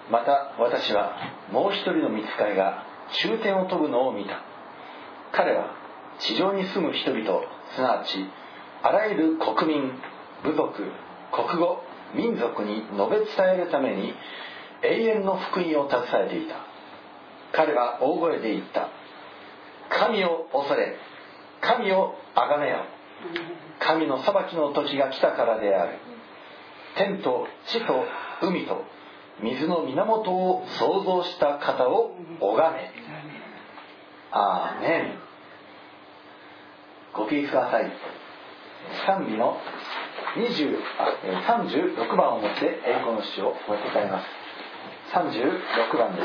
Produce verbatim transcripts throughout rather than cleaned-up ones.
また私はもう一人の御使いが中天を飛ぶのを見た。彼は地上に住む人々、すなわちあらゆる国民、部族、国語、民族に述べ伝えるために永遠の福音を携えていた。彼は大声で言った。神を恐れ、神を崇めよ。神の裁きの時が来たからである。天と地と海と水の源を創造した方を拝め。アーメン。ご起立ください。賛美のにじゅうあさんじゅうろくばんをもって栄光の主をお歌います。さんじゅうろくばんです。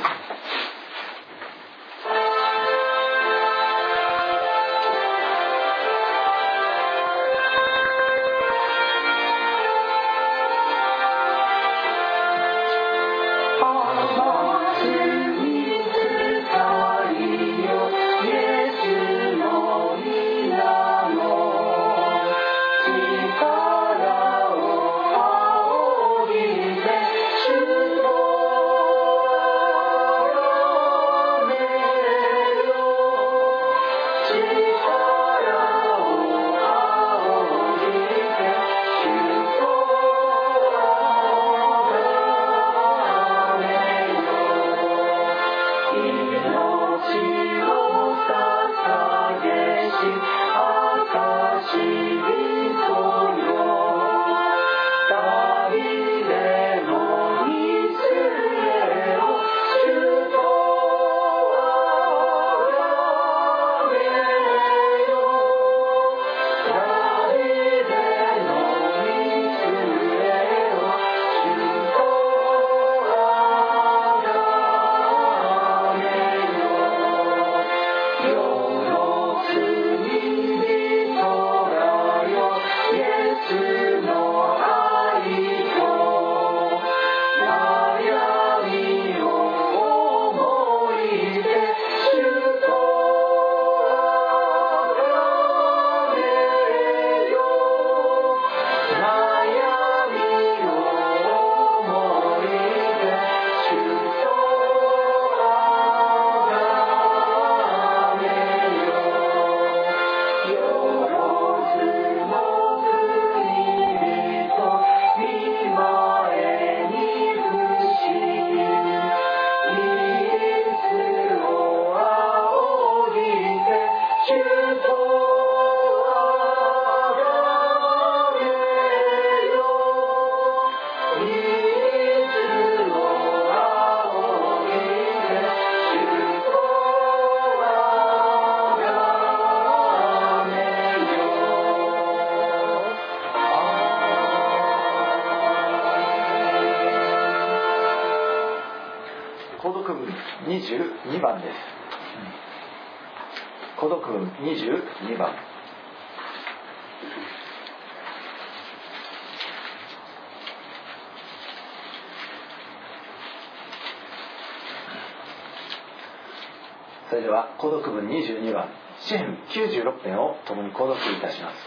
にじゅうにばんです。孤独文にじゅうにばん。それでは孤独文にじゅうにばん、詩編きゅうじゅうろくぺんを共に購読いたします。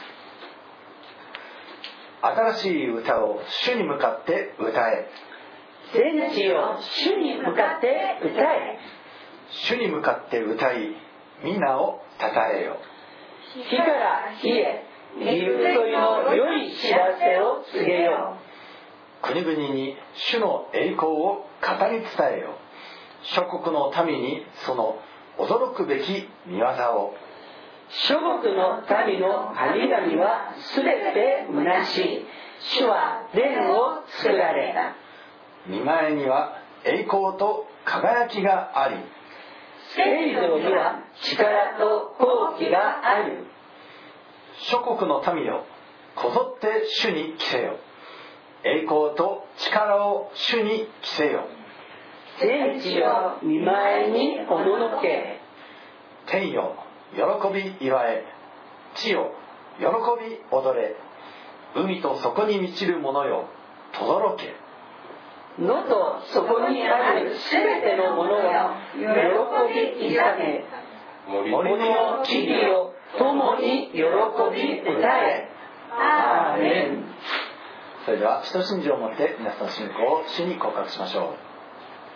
新しい歌を主に向かって歌え。 全地を主に向かって歌え。 主に向かって歌い、皆をたたえよ。 火から火へ、義人の良い知らせを告げよ。 国々に主の栄光を語り伝えよ。諸国の民にその驚くべき御業を。 諸国の民の神々はすべて虚しい。主は天を作られた。 御前には栄光と輝きがあり、 聖堂には力と好機がある。 諸国の民よ、こぞって主に着せよ。栄光と力を主に着せよ。 天地を御前におののけ。 天よ、喜び祝え。地よ、喜び踊れ。海とそこに満ちるものよ、とどろけ。 野とそこにあるすべてのものは喜びいざめ。森の木々を共に喜び歌え。アーメン。 それでは使徒信条をもって皆さんの信仰を主に告白しましょう。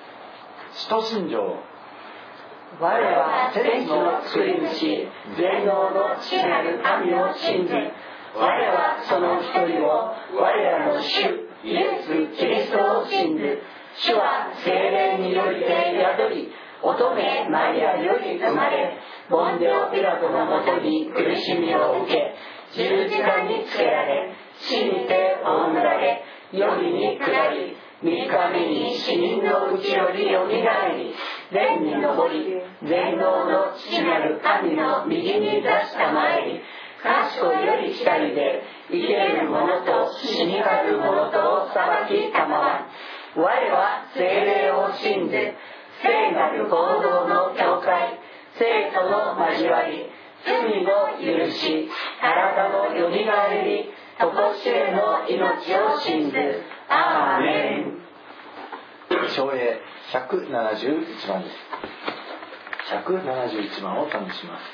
使徒信条。 我は天地の作り主、全能の父なる神を信じ、我はその一人を、我らの主イエス・キリストを信ず。主は聖霊によりて宿り、乙女マリアより生まれ、ポンデオピラトのもとに苦しみを受け、十字架につけられ、死にて葬られ、夜に下り、三日目に死人のうちよりよみがえり、天に昇り、全能の父なる神の右に座したまえり、賢いより光で生ける者と死にかる者とを裁きたまわん。我は聖霊を信ず、聖なる合同の教会、聖徒の交わり、罪の許し、体のよみがえり、とこしえの命を信ず。アーメン。 唱詠ひゃくななじゅういちばんです。ひゃくななじゅういちばんを賛美します。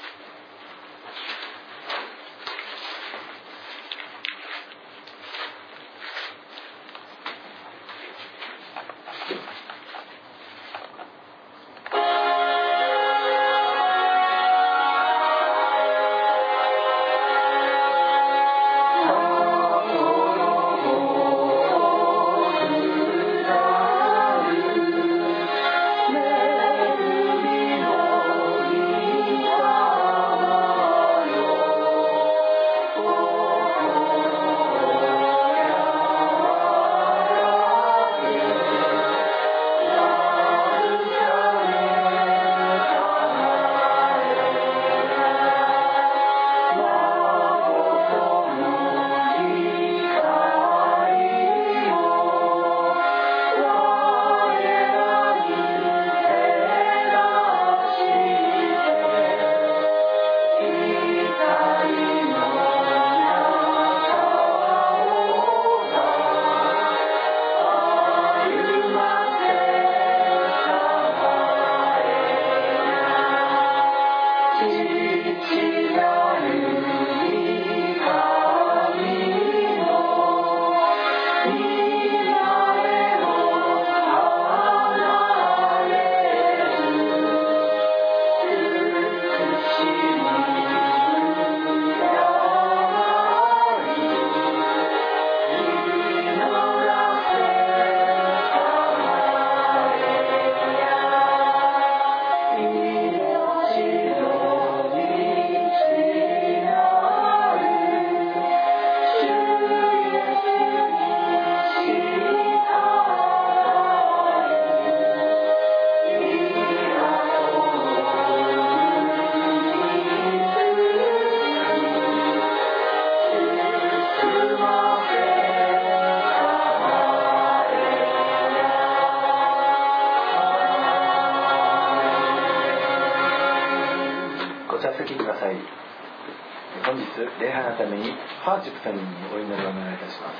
本日礼拝のためにパーチュクさんにお祈りをお願いいたします。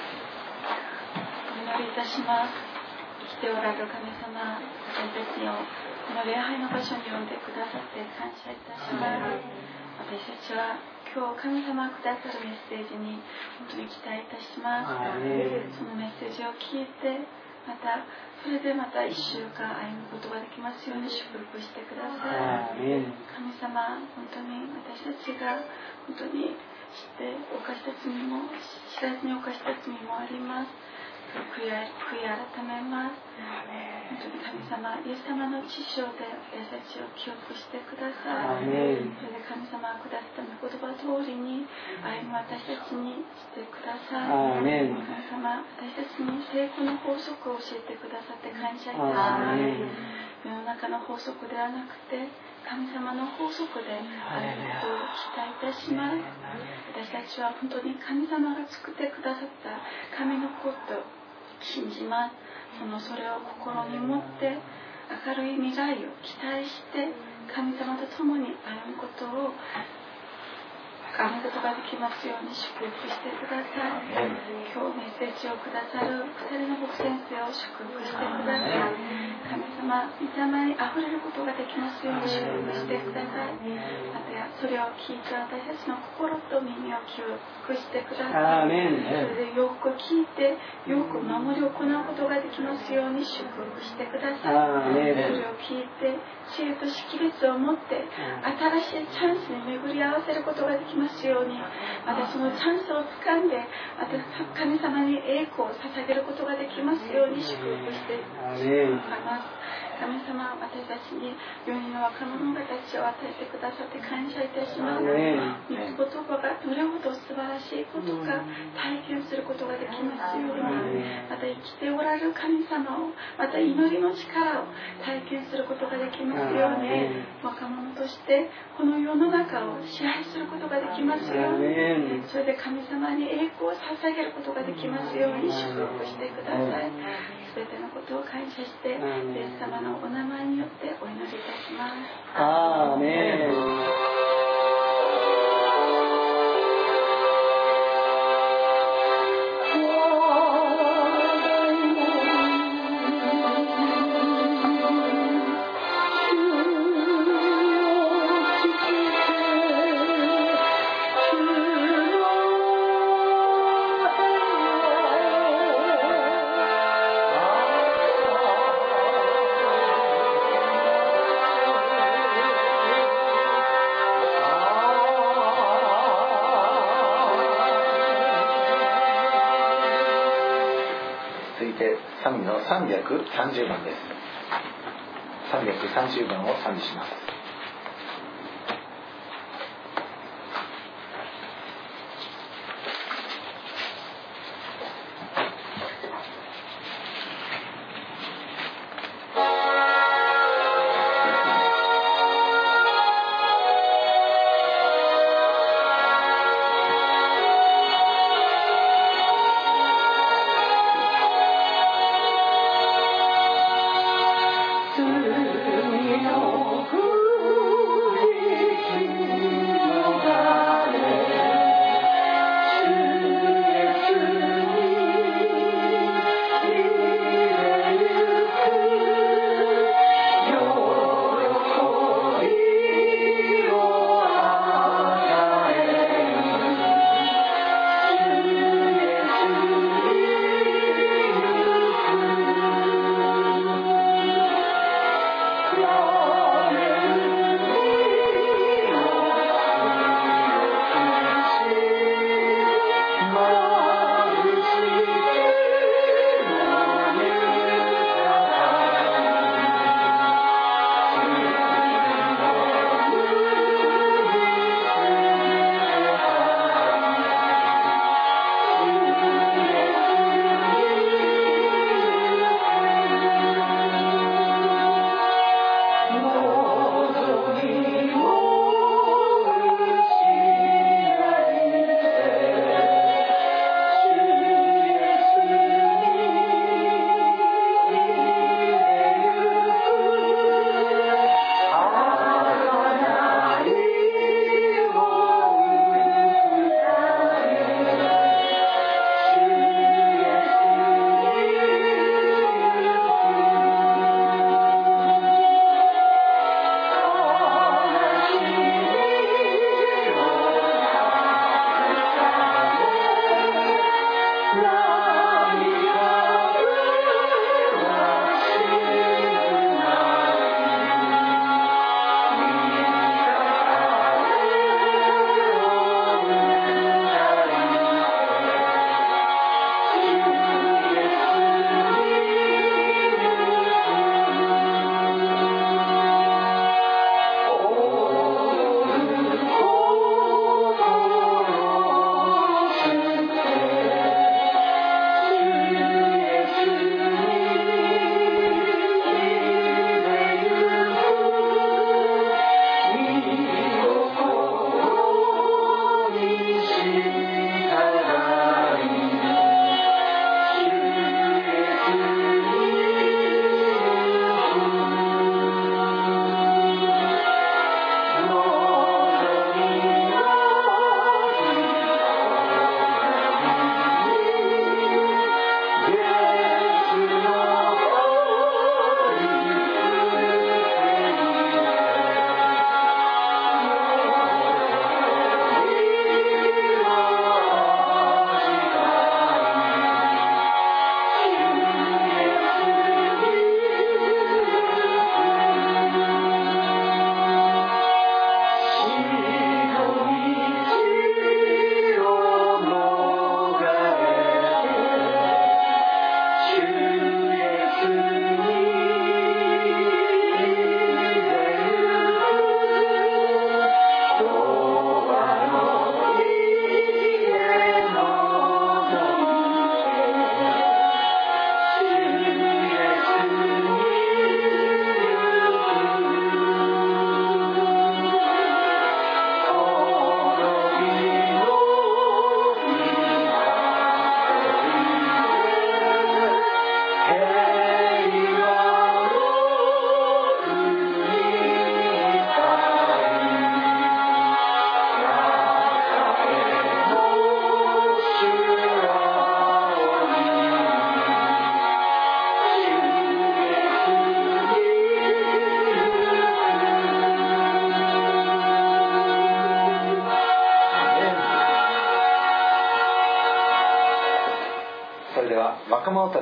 お祈りいたします。生きておられる神様、私たちをこの礼拝の場所に呼んでくださって感謝いたします。私たちは今日神様がくださるメッセージに本当に期待いたします。そのメッセージを聞いて、またそれでまた一週間歩むことができますように祝福してください。神様、本当に私たちが本当に知って犯した罪も知らずに犯した罪もあります。悔い、悔い改めます。本当に神様、イエス様の知性で私たちを記憶してください。それで神様がくださった御言葉通りに歩む私たちにしてください。神様、私たちに成功の法則を教えてくださって感謝いたします。世の中の法則ではなくて神様の法則であることを期待いたします。私たちは本当に神様が作ってくださった神のことを信じます。そのそれを心に持って明るい未来を期待して神様と共に歩むことを歩むことができますように祝福してください。今日メッセージをくださるふたりの牧先生を祝福してください。神様、 様、御霊にあふれることができますように祝福してください。またそれを聞いて私たちの心と耳を清くしてください。それでよく聞いてよく守り行うことができますように祝福してください。それを聞いて知恵と識別を持って新しいチャンスに巡り合わせることができますように、またそのチャンスをつかんで神様に栄光を捧げることができますように祝福しています。神様、私たちによにんの若者たちを与えてくださって感謝いたします。御言葉がどれほど素晴らしいことか体験することができますように、また生きておられる神様を、また祈りの力を体験することができますように、若者としてこの世の中を支配することができますように、それで神様に栄光を捧げることができますように祝福してください。すべてのことを感謝してイエス様のお名前によってお祈りいたします。 アーメン。 賛美のさんびゃくさんじゅうばんです。さんびゃくさんじゅうばんを賛美します。 罪を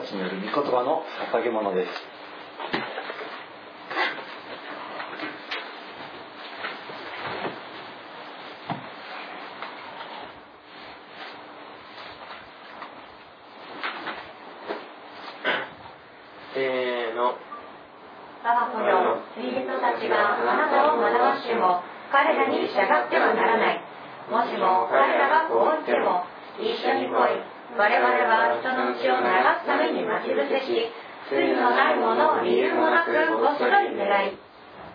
ちによる御言葉の捧げ物です。 せーの。 我が子よ、罪人たちがあなたを惑わしても彼らに従ってはならない。もしも彼らがこう言っても、一緒に来い。我々は人の血を流すために待ち伏せし、罪のないものを理由もなく恐れに狙い。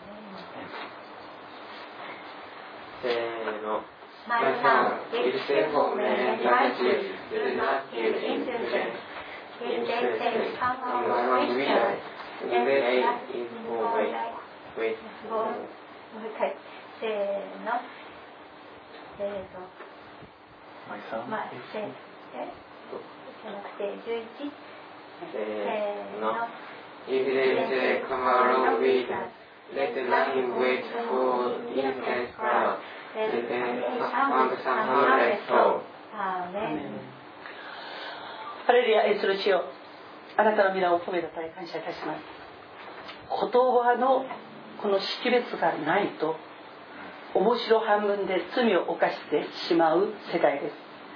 せーの。 My son, if stay home and advise you, do not give in to them. If they say, come from a Christian, then they are in more like Wait. もう一回、せーの。えーと、まあ、せーの。じゃなくて、じゅういち。 せーの。If they say, come along with us, let them wait for intense crowd. Let them found some hundred souls. アーメン。 ハレルヤ、愛する主よ、あなたの皆を褒めたたえ感謝いたします。言葉のこの識別がないと面白半分で罪を犯してしまう世界です。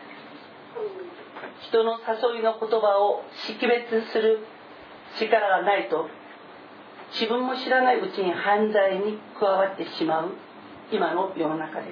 人の誘いの言葉を識別する力がないと自分も知らないうちに犯罪に加わってしまう今の世の中です。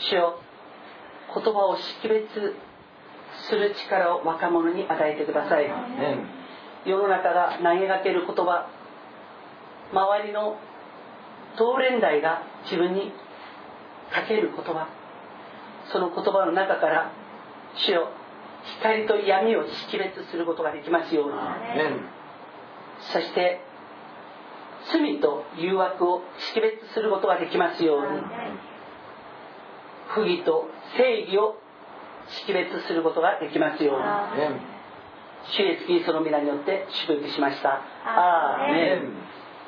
主よ、言葉を識別する力を若者に与えてください。世の中が投げかける言葉、周りの同年代が自分にかける言葉、その言葉の中から主よ、光と闇を識別することができますように。そして罪と誘惑を識別することができますように。不義と正義を識別することができますように。主イエスキリストの皆によって祝福しました。アーメン。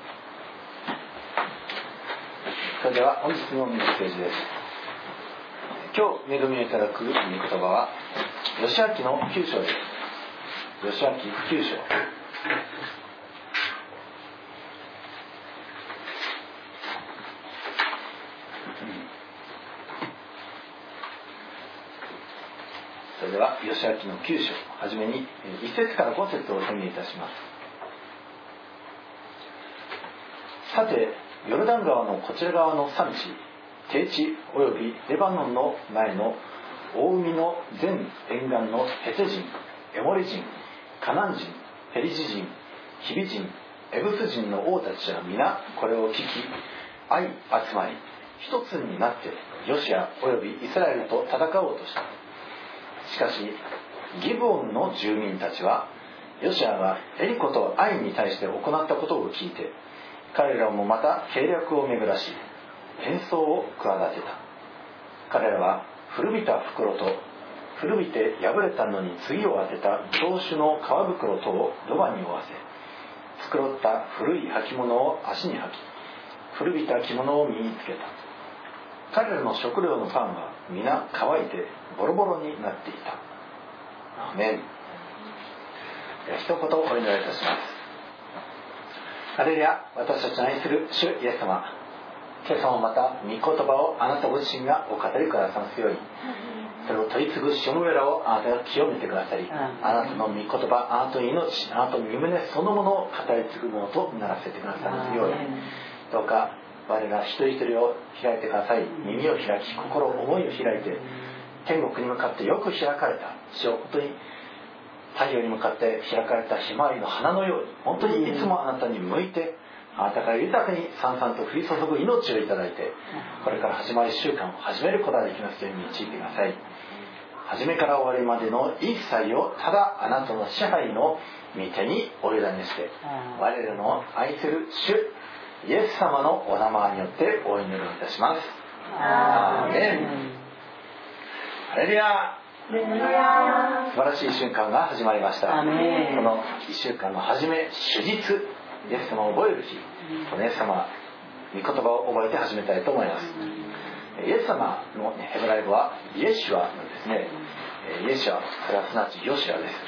それでは本日のメッセージです。今日恵みをいただく御言葉は義明のきゅう章です。義明きゅう章。それでは義明のきゅう章、はじめにいち節からご節を宣言いたします。さて、ヨルダン川のこちら側の山地、低地およびレバノンの前の大海の全沿岸のヘテ人、エモリ人、カナン人、ペリジ人、ヒビ人、エブス人の王たちは皆これを聞き、相集まり一つになってヨシアおよびイスラエルと戦おうとした。しかしギブオンの住民たちはヨシアがエリコとアイに対して行ったことを聞いて、彼らもまた計略を巡らし変装を企てた。彼らは古びた袋と古びて破れたのに次を当てた長種の革袋とをロバに負わせ、繕った古い履物を足に履き、古びた着物を身につけた。彼らの食料のパンは皆乾いてボロボロになっていた。アーメン。一言お祈りいたします。ハレルヤ、私たちの愛する主イエス様、今朝もまた御言葉をあなたご自身がお語りくださますように、それを取り継ぐしもべらをあなたが清めてくださり、あなたの御言葉、あなたの命、あなたの御胸そのものを語り継ぐものとならせてくださいますように、どうか我ら一人一人を開いてください。耳を開き、心、思いを開いて、天国に向かってよく開かれた、主を本当に太陽に向かって開かれたひまわりの花のように、本当にいつもあなたに向いて、あなたから豊かにさんさんと降り注ぐ命をいただいて、これから始まるいっしゅうかんを始めることができますように導いてください。初めから終わりまでの一切をただあなたの支配の御手にお委ねして、我らの愛する主イエス様のお名前によってお祈りをいたします。アーメン。ハレルヤ。素晴らしい瞬間が始まりました。このいっしゅうかんの初め、主日、イエス様を覚える日、このイエス様、御言葉を覚えて始めたいと思います。イエス様の、ね、ヘブライ語はイエシュアなんですね。イエシュア、それはすなわちヨシュアです。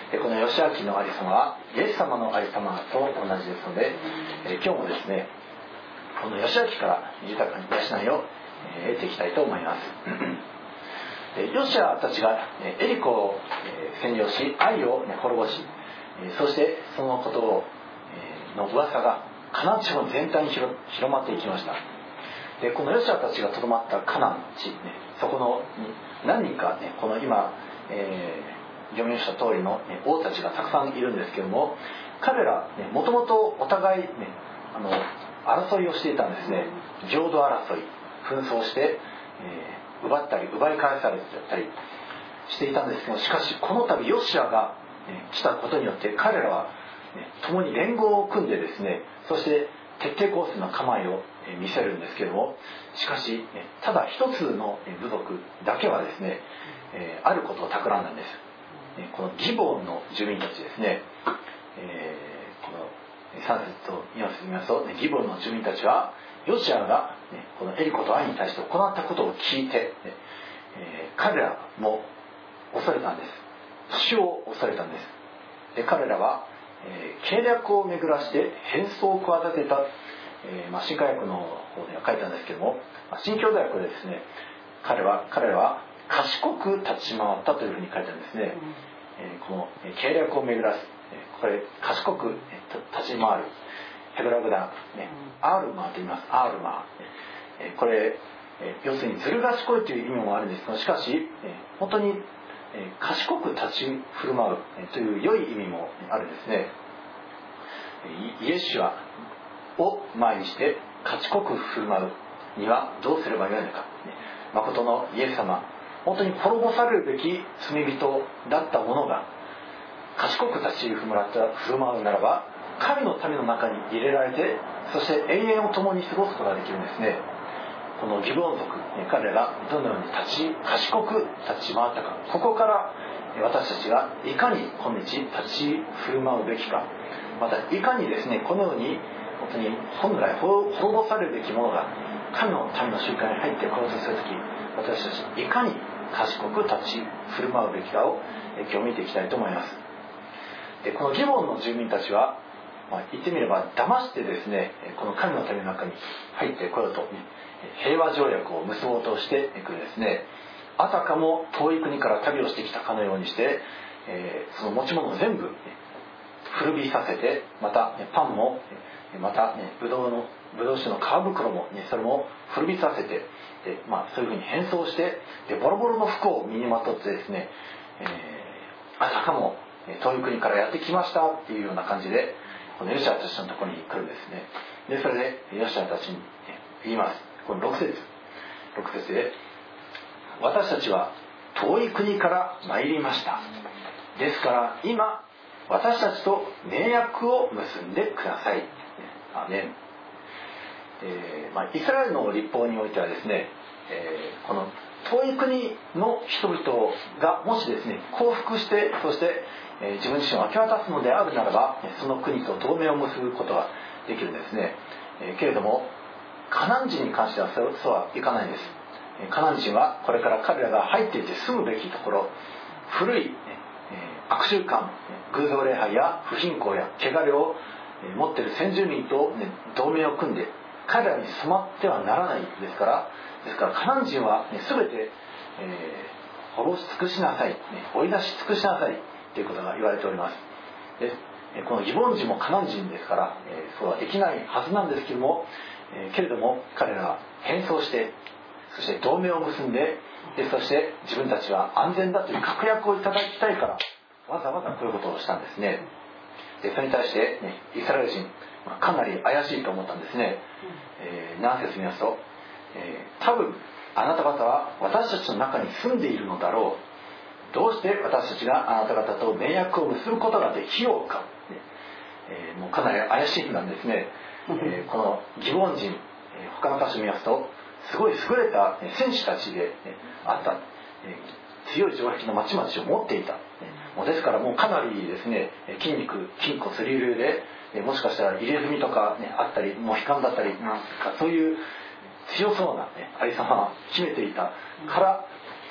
でこの義明のありさまはイエス様のありさまと同じですので、え今日もですねこの義明から豊かに養いを得ていきたいと思います。ヨシアたちがエリコを占領しアイを滅ぼし、そしてそのことをの噂がカナン地方全体に広まっていきました。でこのヨシアたちがとどまったカナン地、ね、そこの何人か、ね、この今、えー、読みました通りの、ね、王たちがたくさんいるんですけども、彼らもともとお互い、ね、あの争いをしていたんですね。領土争い、紛争して、えー、奪ったり奪い返されたりしていたんですけど、しかしこの度ヨシアが、ね、来たことによって彼らは、ね、共に連合を組んでですね、そして徹底抗戦の構えを見せるんですけれども、しかし、ね、ただ一つの部族だけはですね、えー、あることを企んだんです。このギボンの住民たちですね、えー、このさん節とよん節見ますと、ギボンの住民たちはヨシアが、ね、このエリコとアイに対して行ったことを聞いて、ねえー、彼らも恐れたんです。死を恐れたんです。で彼らは、えー、計略を巡らして変装を企てた、えーまあ、新科学の方では書いたんですけども、まあ、新教大学でですね、彼は彼らは賢く立ち回ったというふうに書いてあるんですね。うんえー、この計略を巡らす、これ賢く立ち回るヘブラ語だ、ね、アールマーと言います。アールマー、これ要するにずる賢いという意味もあるんですが、しかし本当に賢く立ち振る舞うという良い意味もあるんですね。イエシュアを前にして賢く振る舞うにはどうすればよいのか。誠のイエス様、本当に滅ぼされるべき罪人だったものが賢く立ち振る舞うならば、神の民の中に入れられて、そして永遠を共に過ごすことができるんですね。このギブオン族、彼らがどのように立ち賢く立ち回ったか、ここから私たちがいかに今日立ち振る舞うべきか、またいかにですね、このように本当に本来滅ぼされるべきものが神の民の習慣に入ってこようとするとき、私たちいかに賢く立ち振る舞うべきかを今日見ていきたいと思います。でこのギボンの住民たちは、まあ、言ってみれば騙してですね、この神の民の中に入ってこようと平和条約を結ぼうとしてくるですね、あたかも遠い国から旅をしてきたかのようにして、えー、その持ち物を全部古びさせて、またパンもまたブドウのブドウ酒の皮袋もそれも古びさせて、で、まあ、そういうふうに変装して、でボロボロの服を身にまとってですね、えー、あたかも遠い国からやってきましたっていうような感じでこのヨシアたちのところに来るんですね。でそれでヨシアたちに言います。このろく節ろく節で、私たちは遠い国から参りました。ですから今私たちと盟約を結んでください。アメン。えーまあ、イスラエルの律法においてはですね、えー、この遠い国の人々がもしですね降伏して、そして、えー、自分自身を明け渡すのであるならば、その国と同盟を結ぶことができるんですね。えー、けれどもカナン人に関してはそうはいかないんです。カナン人はこれから彼らが入っていて住むべきところ、古い、えー、悪習慣、偶像礼拝や不信仰や汚れを持っている先住民と、ね、同盟を組んで彼らに染まってはならないですから、ですからカナン人は、ね、全て、えー、滅ぼし尽くしなさい、ね、追い出し尽くしなさいということが言われております。でこのギボン人もカナン人ですから、えー、そうはできないはずなんですけれども、えー、けれども彼らは変装して、そして同盟を結んで、でそして自分たちは安全だという確約をいただきたいからわざわざこういうことをしたんですね。でそれに対して、ね、イスラエル人かなり怪しいと思ったんですね。えー、何節見ますと、えー、多分あなた方は私たちの中に住んでいるのだろう。どうして私たちがあなた方と盟約を結ぶことができようか。えー、もうかなり怪しいなんですね。えー、このギボン人、えー、他の箇所見ますとすごい優れた戦士たちで、ね、あった、えー、強い城壁の町々を持っていた、ね、もうですからもうかなりですね筋肉筋骨隆々で、えー、もしかしたら入れ墨とか、ね、あったりモヒカンだったりなんかそういう強そうな、ね、ありさまを秘めていたから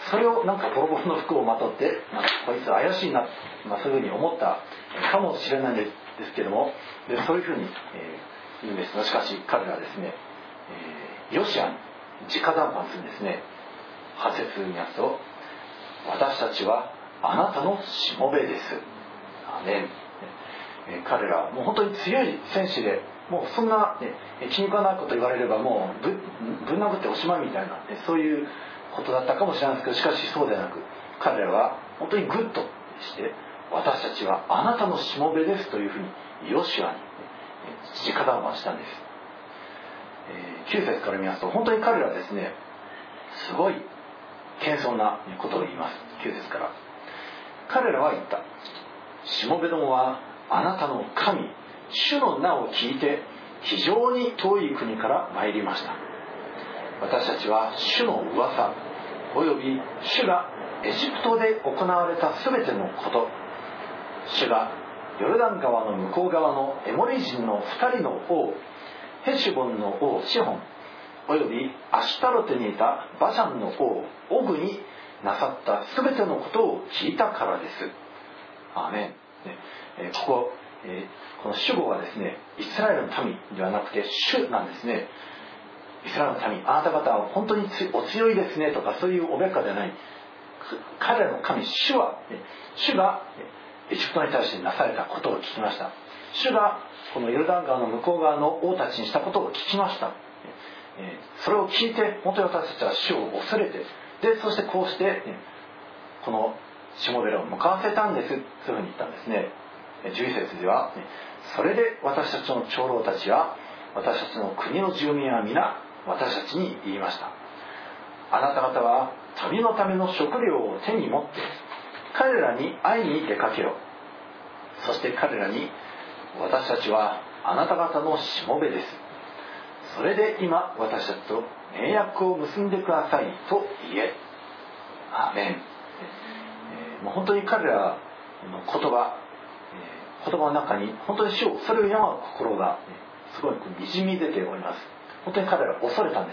それをなんかボロボロの服をまとって、まあ、こいつ怪しいな、まあ、そういうふうに思ったかもしれないんですけども、でそういうふうに、えー、言うんですが、しかし彼らはですね、えー、ヨシアに直談判するんですね。はち節にやつと、私たちはあなたのしもべです。アメン。えー、彼らはもう本当に強い戦士で、もうそんな、ね、気に食わないこと言われればもう ぶ, ぶん殴っておしまいみたいな、ね、そういうことだったかもしれないですけど、しかしそうではなく、彼らは本当にグッとして、私たちはあなたのしもべですというふうにヨシュアに直談判したんです。えー、きゅう節から見ますと、本当に彼らはですね、すごい謙遜なことを言います。きゅう節から、彼らは言った。しもべどもはあなたの神主の名を聞いて非常に遠い国から参りました。私たちは主の噂および主がエジプトで行われたすべてのこと、主がヨルダン川の向こう側のエモリ人の二人の王ヘシュボンの王シホンおよびアシュタロテにいたバシャンの王オグになさったすべてのことを聞いたからです。アーメン。えー、ここ、えー、この主語はですね、イスラエルの民ではなくて主なんですね。イスラエルの民、あなた方は本当にお強いですねとか、そういうおべっかではない。彼らの神主は、主がエジプトに対してなされたことを聞きました。主がこのヨルダン川の向こう側の王たちにしたことを聞きました。それを聞いて本当に私たちは主を恐れて、でそしてこうしてこのしもべらを向かわせたんです。そういうふうに言ったんですね。じゅういち節では、それで私たちの長老たちや私たちの国の住民は皆私たちに言いました。あなた方は旅のための食料を手に持って彼らに会いに出かけろ。そして彼らに、私たちはあなた方のしもべです。それで今私たちと盟約を結んでくださいと言え。アーメン。えー、もう本当に彼らの言葉、えー、言葉の中に本当に主をそれを敬う心が、えー、すごいにじみ出ております。本当に彼らは恐れたんです。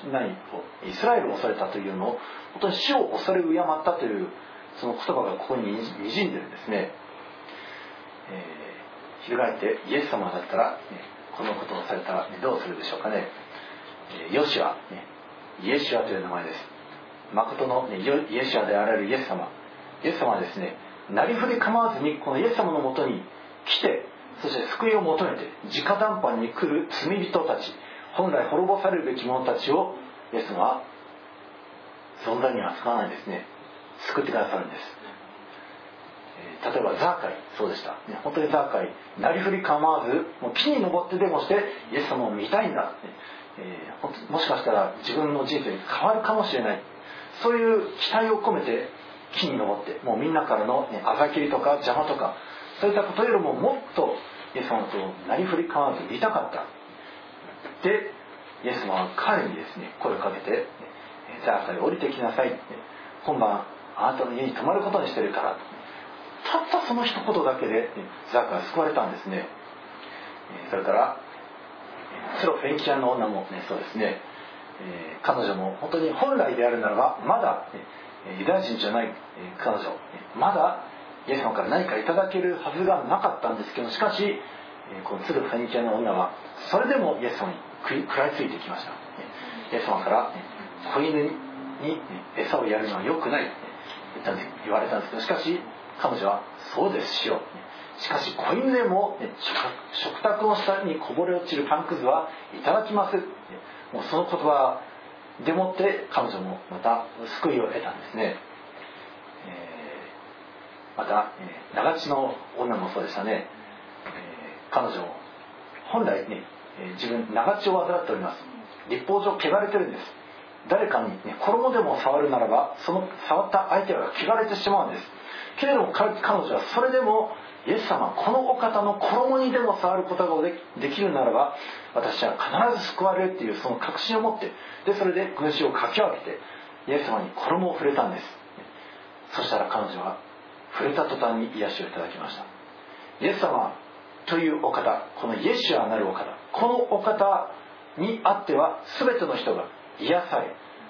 何イスラエルを恐れたというのを、本当に主を恐れ敬ったというその言葉がここににじんでるんですね。えー、翻ってイエス様だったら、ね、このことをされたら、ね、どうするでしょうかね。えー、ヨシュア、ね、イエシュアという名前です。誠の、ね、イエシュアであられるイエス様。イエス様はですね、なりふり構わずにこのイエス様のもとに来て、そして救いを求めて直談判に来る罪人たち、本来滅ぼされるべき者たちをイエス様は存在には扱わないですね。救ってくださるんです。えー、例えばザーカイ、そうでした、ね、本当にザーカイ、なりふり構わずもう木に登ってでもしてイエス様を見たいんだ、えー、もしかしたら自分の人生に変わるかもしれない、そういう期待を込めて木に登って、もうみんなからの、ね、あざきりとか邪魔とかそういったことよりももっとイエス様のことをなりふり構わず見たかった。でイエス様は彼にですね声をかけて、ザーカイ降りてきなさい、今晩あなたの家に泊まることにしてるから、たったその一言だけでザーカイは救われたんですね。それからスロフェンキアの女も、ね、そうですね、えー、彼女も本当に本来であるならばまだ、ね、ユダヤ人じゃない彼女、まだイエス様から何かいただけるはずがなかったんですけど、しかしこのスロフェニキアの女はそれでもイエス様に食らいついてきました。イエス様から子犬に餌をやるのは良くないと言われたんですけど、しかし彼女はそうですしよう、しかし子犬でも食卓の下にこぼれ落ちるパンくずはいただきます。もうその言葉でもって彼女もまた救いを得たんですね。えー、また長地の女もそうでしたね。えー、彼女も本来ね、自分長地を患っております。立法上汚れてるんです。誰かに、ね、衣でも触るならばその触った相手が汚れてしまうんです。けれども彼女はそれでもイエス様このお方の衣にでも触ることが で, できるならば私は必ず救われるっていうその確信を持って、でそれで群衆をかき分けてイエス様に衣を触れたんです。そしたら彼女は触れた途端に癒しをいただきました。イエス様というお方、このイエシュアなるお方、このお方にあっては全ての人が癒され、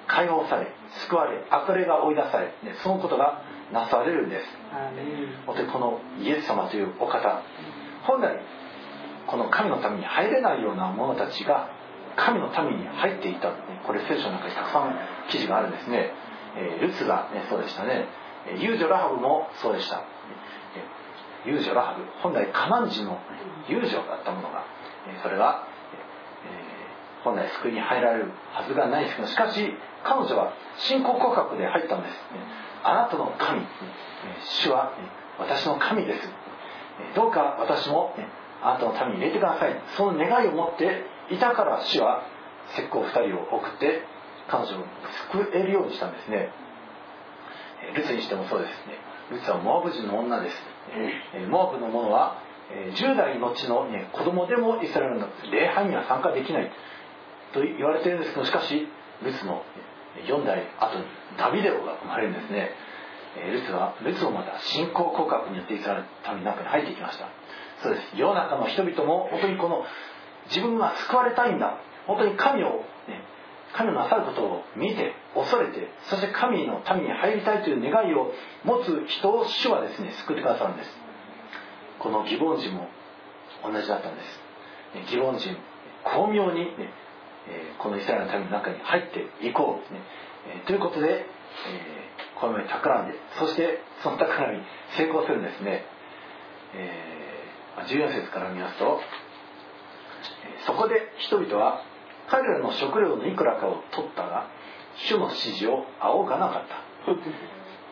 解放され救われ悪霊が追い出され、ね、そのことがなされるんです。本当にこのイエス様というお方、本来この神の民に入れないような者たちが神の民に入っていた。これ聖書の中にたくさん記事があるんですね。ルツが、ね、そうでしたね。遊女ラハブもそうでした。遊女ラハブ、本来カナン人の遊女だったものが、それが本来救いに入られるはずがないですけど、しかし彼女は信仰告白で入ったんです。あなたの神、主は私の神です。どうか私もあなたの民に入れてください。その願いを持っていたから主は石膏二人を送って彼女を救えるようにしたんですね。ルツにしてもそうですね。ルツはモアブ人の女です。モアブの者はじゅう代の後の、ね、子供でもイスラエルの礼拝には参加できないと言われているんですけど、しかしルツのよん代後にダビデオが生まれるんですね。ルツはルツをまた信仰告白によってイスラエルの民の中に入ってきました。そうです。世の中の人々も本当にこの自分が救われたいんだ、本当に神を、ね、神のなさることを見て恐れて、そして神の民に入りたいという願いを持つ人を主はですね救ってくださるんです。このギボン人も同じだったんです。ギボン人巧妙に、ね、このイスラエルの民の中に入っていこう、ね、ということで、えー、このように企んで、そしてその企みに成功するんですね。えー、じゅうよん節から見ますと、そこで人々は彼らの食料のいくらかを取ったが主の指示を仰がなかった。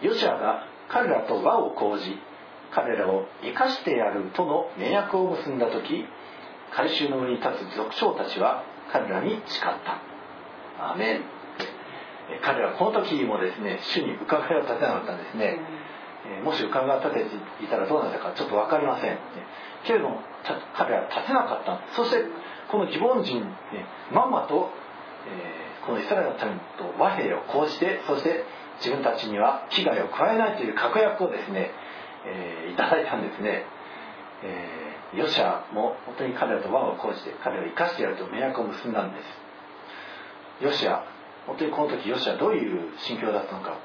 ヨシアが彼らと和を講じ、彼らを生かしてやるとの盟約を結んだ時、改宗の上に立つ族長たちは彼らに誓った。アーメン。彼らはこの時もですね、主に伺いを立てなかったんですね。もし伺いを立てていたらどうなったかちょっと分かりません。けれども彼らは立てなかった。そしてこのギボン人、まんまと、えー、このイスラエルの民と和平を講じて、そして自分たちには危害を加えないという確約をですね、えー、いただいたんですね。えー、ヨシアも本当に彼らと和を講じて彼らを生かしてやると盟約を結んだんです。ヨシア、本当にこの時ヨシアどういう心境だったのか、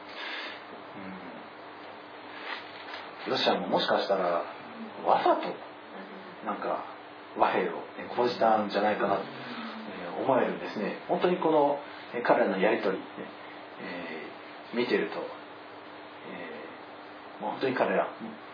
うん、ヨシアももしかしたらわざとなんか和平を、ね、講じたんじゃないかなと思えるんですね。本当にこの彼らのやり取り、ねえー、見てると、えー、もう本当に彼ら、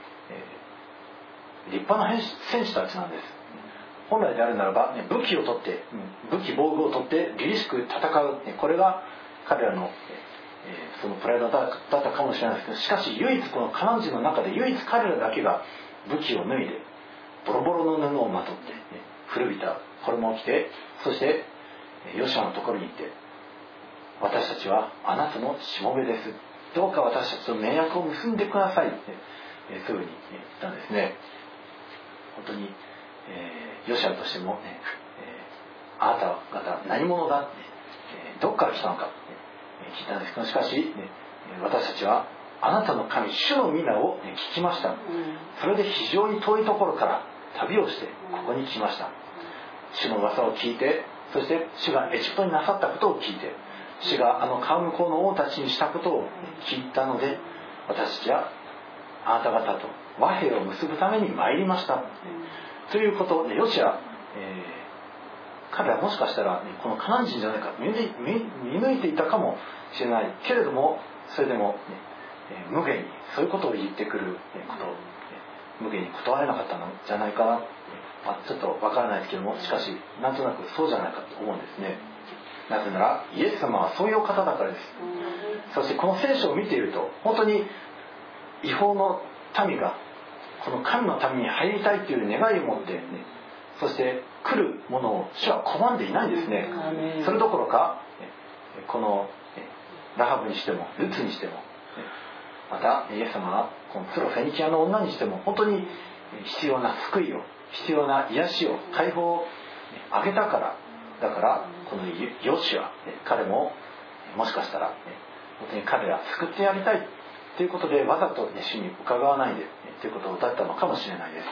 えー、立派な戦士たちなんです。本来であるならば、ね、武器を取って、武器防具を取って凛々しく戦う、ね、これが彼らの、えー、そのプライドだったかもしれないですけど、しかし唯一このカナン人の中で唯一彼らだけが武器を脱いでボロボロの布をまとって、ね、古びた衣を着て、そしてヨシュアのところに行って、私たちはあなたのしもべです、どうか私たちと盟約を結んでくださいって、えそういうふうに言ったんですね。本当に、えー、ヨシュアとしても、ねえー、あなた方何者だって、えー、どこから来たのかって、えー、聞いたんですけど、しかし、ね、私たちはあなたの神主の皆を、ね、聞きました。それで非常に遠いところから旅をしてここに来ました。主の噂を聞いて、そして主がエジプトになさったことを聞いて、主があの川向こうの王たちにしたことを聞いたので、私たちはあなた方と和平を結ぶために参りました、うん、ということで、ヨシア、えー、彼はもしかしたら、ね、このカナン人じゃないか見抜いていたかもしれないけれども、それでも、ねえー、無限にそういうことを言ってくることを、ね、無限に断れなかったのじゃないかな、まあ、ちょっとわからないですけども、しかしなんとなくそうじゃないかと思うんですね。なぜならイエス様はそういうお方だからです。そしてこの聖書を見ていると、本当に違法の民がこの神の民に入りたいという願いを持って、ね、そして来るものを主は拒んでいないんですね。それどころかこのラハブにしてもルツにしても、またイエス様はこのプロフェニキアの女にしても、本当に必要な救いを、必要な癒しを、解放をあげたから、だからこのヨシュア、彼ももしかしたら本当に彼ら救ってやりたいということで、わざと、ね、主に伺わないで、ね、ということを歌ったのかもしれないです。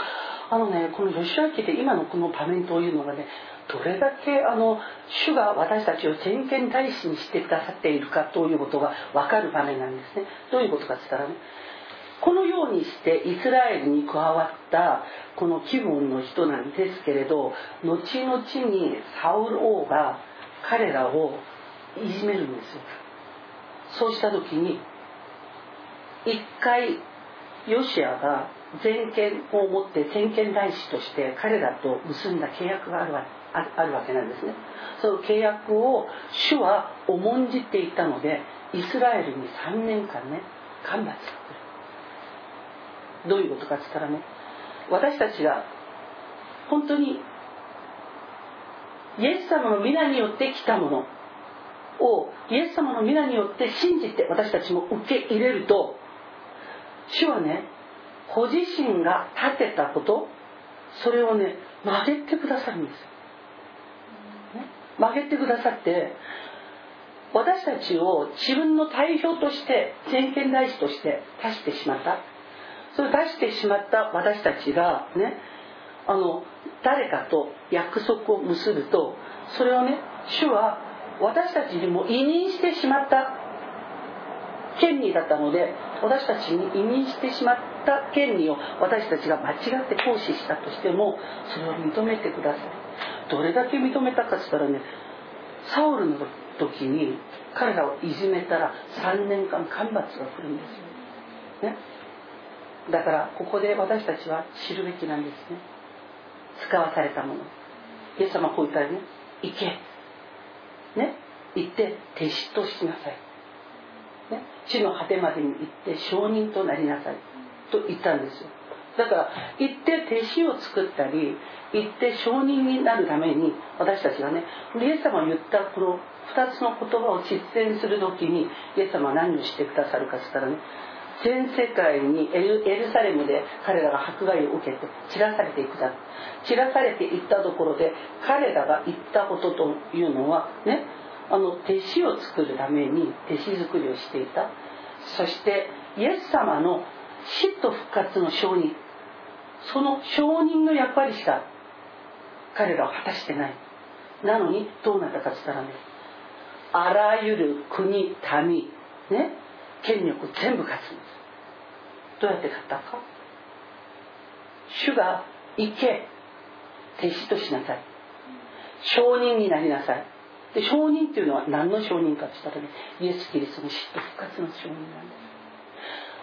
あのね、このヨシュア記で今のこの場面というのがね、どれだけあの主が私たちを先見大使にしてくださっているかということが分かる場面なんですね。どういうことかって言ったらね、このようにしてイスラエルに加わったこの気分の人なんですけれど、後々にサウル王が彼らをいじめるんですよ。そうした時に一回ヨシアが全権を持って先見大使として彼らと結んだ契約があるわあるわけなんですね。その契約を主は重んじていたので、イスラエルにさんねんかんね、干ばつが来る。どういうことかって言ったらね、私たちが本当にイエス様の皆によって来たものをイエス様の皆によって信じて私たちも受け入れると、主はね、ご自身が立てたこと、それをね、曲げてくださるんですよ、ね、曲げてくださって、私たちを自分の代表として先見大使として出してしまった。それを出してしまった私たちがね、あの誰かと約束を結ぶと、それをね、主は私たちにも委任してしまった権利だったので、私たちに委任してしまった権利を私たちが間違って行使したとしても、それを認めてください。どれだけ認めたかって言ったらね、サウルの時に彼らをいじめたらさんねんかん干ばつが来るんですよ、ね、だからここで私たちは知るべきなんですね。使わされたもの、イエス様はこう言ったらね、行け、ね、行って弟子としなさい、ね、地の果てまでに行って証人となりなさいと言ったんですよ。だから行って弟子を作ったり、行って証人になるために、私たちがね、イエス様が言ったこのふたつの言葉を実践するときに、イエス様は何をしてくださるかと言ったらね、全世界にエ ル, エルサレムで彼らが迫害を受けて散らされていくだ散らされていったところで、彼らが言ったことというのはね、あの弟子を作るために弟子作りをしていた。そしてイエス様の死と復活の証人、その証人の役割しか彼らは果たしてない。なのにどうなったかと言ったらね、あらゆる国、民、ね、権力全部勝つんです。どうやって勝ったか。主が行け、弟子としなさい、証人になりなさい。で、証人っていうのは何の証人かって言ったらね、イエス・キリストの死と復活の証人なんです。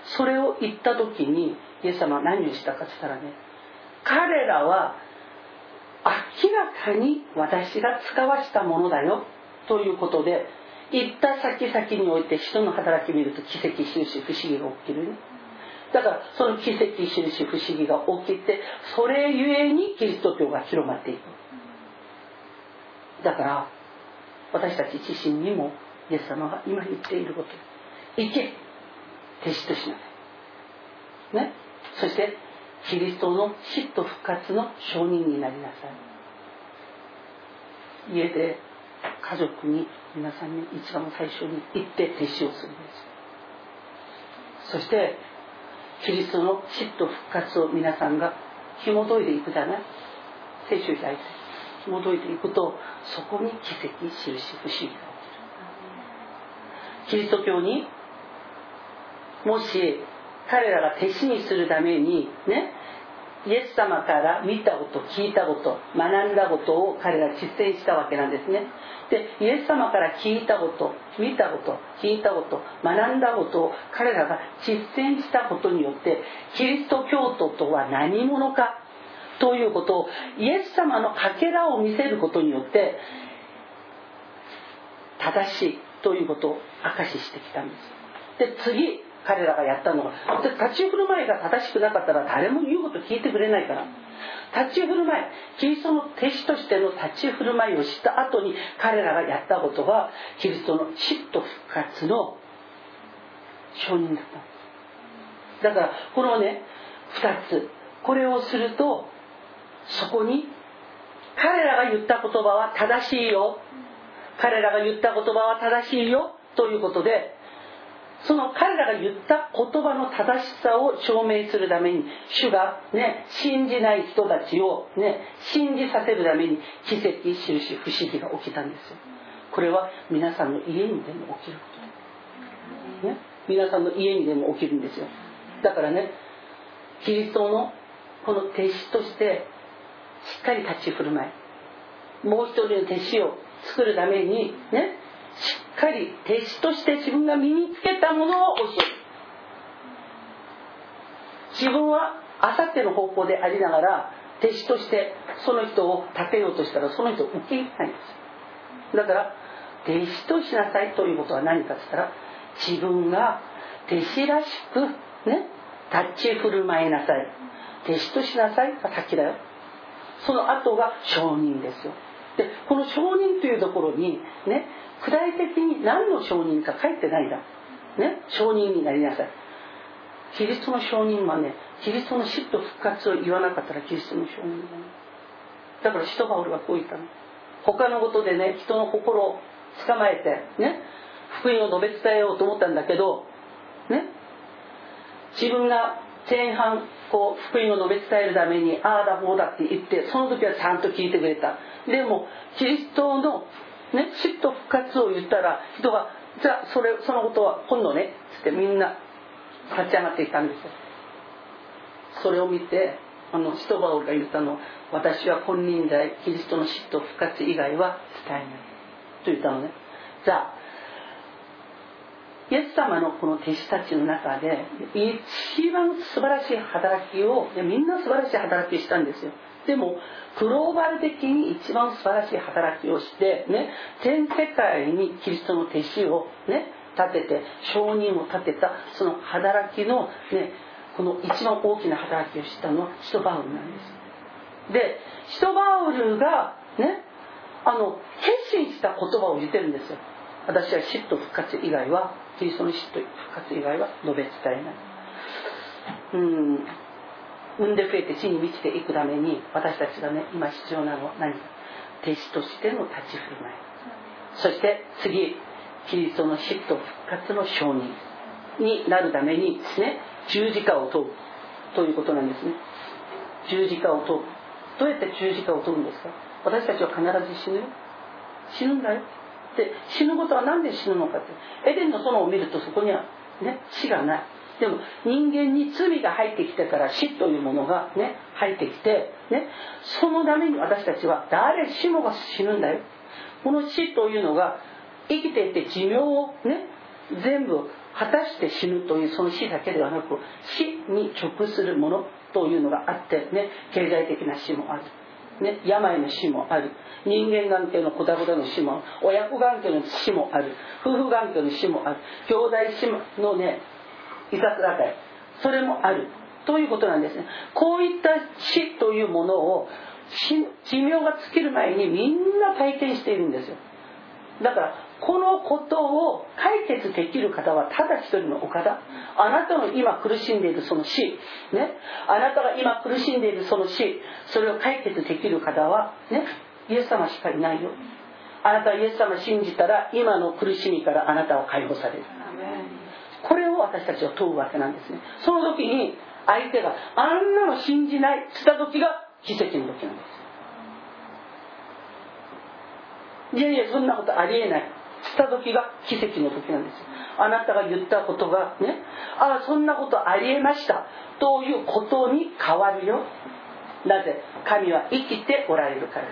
それを言った時にイエス様は何をしたかって言ったらね、彼らは明らかに私が使わしたものだよということで、行った先々において人の働きを見ると奇跡、印、不思議が起きるね。だからその奇跡、印、不思議が起きて、それゆえにキリスト教が広まっていく。だから私たち自身にもイエス様が今言っていること、行け、弟子としなさい、ね、そしてキリストの死と復活の証人になりなさい。家で家族に皆さんに一番最初に行って弟子をするんです。そしてキリストの死と復活を皆さんが紐解いていくじゃない。聖書を開いて紐解いていくと、そこに奇跡、印、不思議が起きる。キリスト教にもし彼らが弟子にするためにね、イエス様から見たこと、聞いたこと、学んだことを彼ら実践したわけなんですね。で、イエス様から聞いたこと、見たこと、聞いたこと、学んだことを彼らが実践したことによって、キリスト教徒とは何者かということをイエス様のかけらを見せることによって正しいということを証ししてきたんです。で、次彼らがやったのが、立ち振る舞いが正しくなかったら誰も言うこと聞いてくれないから、立ち振る舞い、キリストの弟子としての立ち振る舞いをした後に彼らがやったことはキリストの死と復活の証人だった。だからこのねふたつ、これをするとそこに彼らが言った言葉は正しいよ、彼らが言った言葉は正しいよということで、 その彼らが言った言葉の正しさを証明するために、主がね、信じない人たちをね、信じさせるために奇跡、印、不思議が起きたんですよ。これは皆さんの家にでも起きること、ね、皆さんの家にでも起きるんですよ。だからね、キリストのこの弟子としてしっかり立ち振る舞い、もう一人の弟子を作るためにね、しっかり弟子として自分が身につけたものを教える。自分はあさっての方向でありながら、弟子としてその人を立てようとしたら、その人を受け入れないんですよ。だから弟子としなさいということは何かって言ったら、自分が弟子らしくね、立ち振る舞いなさい、弟子としなさいが先だよ。その後が承認ですよ。でこの承認というところにね、具体的に何の承認か書いてないんだ、ね、承認になりなさい。キリストの承認はね、キリストの死と復活を言わなかったらキリストの承認だね。だから使徒パウロがこう言ったの。他のことでね、人の心を捕まえてね、福音を述べ伝えようと思ったんだけどね、自分が前半こう福音を述べ伝えるためにああだこうだって言って、その時はちゃんと聞いてくれた。でもキリストの、ね、死と復活を言ったら、人がじゃあそれそのことは今度ねつってみんな立ち上がっていったんですよ。それを見てあの使徒パウロが言ったの、私は金輪際キリストの死と復活以外は伝えないと言ったのね。じゃあイエス様のこの弟子たちの中で一番素晴らしい働きを、みんな素晴らしい働きをしたんですよ。でもグローバル的に一番素晴らしい働きをしてね、全世界にキリストの弟子をね立てて、証人を立てたその働きのね、この一番大きな働きをしたのは使徒パウロなんです。で使徒パウロがね、あの決心した言葉を言ってるんですよ。私は死と復活以外は、キリストの死と復活以外は述べ伝えない。うん産んで増えて地に満ちていくために、私たちがね今必要なのは何か、弟子としての立ち振る舞い、そして次キリストの死と復活の証人になるためにですね、十字架を問うということなんですね。十字架を問う。どうやって十字架を問うんですか。私たちは必ず死ぬよ、死ぬんだよ。で死ぬことは何で死ぬのかって、エデンの園を見るとそこには、ね、死がない。でも人間に罪が入ってきてから死というものが、ね、入ってきて、ね、そのために私たちは誰しもが死ぬんだよ。この死というのが生きていて寿命を、ね、全部果たして死ぬというその死だけではなく、死に直するものというのがあって、ね、経済的な死もある、ね、病の死もある、人間関係のこだこだの死もある、親子関係の死もある、夫婦関係の死もある、兄弟死のねいさつらかい、それもあるということなんですね。こういった死というものを寿命が尽きる前にみんな体験しているんですよ。だからこのことを解決できる方はただ一人のお方。あなたの今苦しんでいるその死、ね、あなたが今苦しんでいるその死、それを解決できる方は、ね、イエス様しかいないよ。あなたはイエス様を信じたら今の苦しみからあなたは解放される。これを私たちは問うわけなんですね。その時に相手があんなの信じないした時が奇跡の時なんです。いやいやそんなことありえないした時が奇跡の時なんです。あなたが言ったことがね、ああそんなことありえましたということに変わるよ。なぜ？神は生きておられるからです。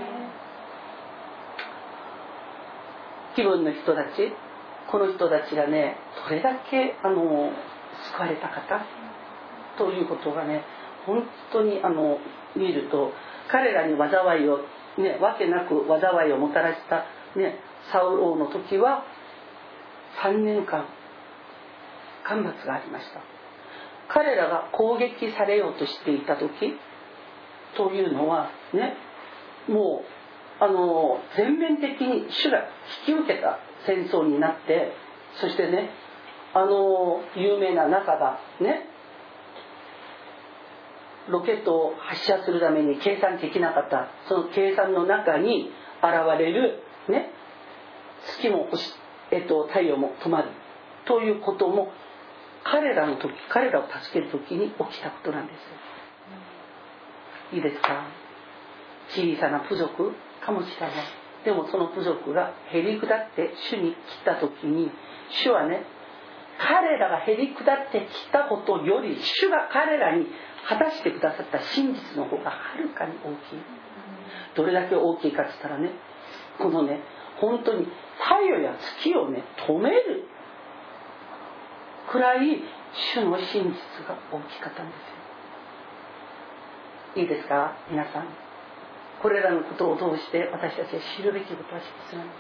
気分の人たち、この人たちがねどれだけあの救われた方ということがね、本当にあの見ると、彼らに災いをね、わけなく災いをもたらした、ね、サウル王の時はさんねんかん干ばつがありました。彼らが攻撃されようとしていた時というのはね、もうあの全面的に主が引き受けた戦争になって、そしてね、あの有名なナサがねロケットを発射するために計算できなかった、その計算の中に現れる、ね、月も、えっと、太陽も止まるということも彼らの時、彼らを助ける時に起きたことなんですよ。いいですか。小さな部族かもしれない。でもその部族がへり下って主に来た時に、主はね、彼らがへり下ってきたことより主が彼らに果たしてくださった真実の方がはるかに大きい。どれだけ大きいかって言ったらね、このね、本当に太陽や月をね止めるくらい主の真実が大きかったんですよ。いいですか皆さん。これらのことを通して私たちは知るべきことは一つなんです。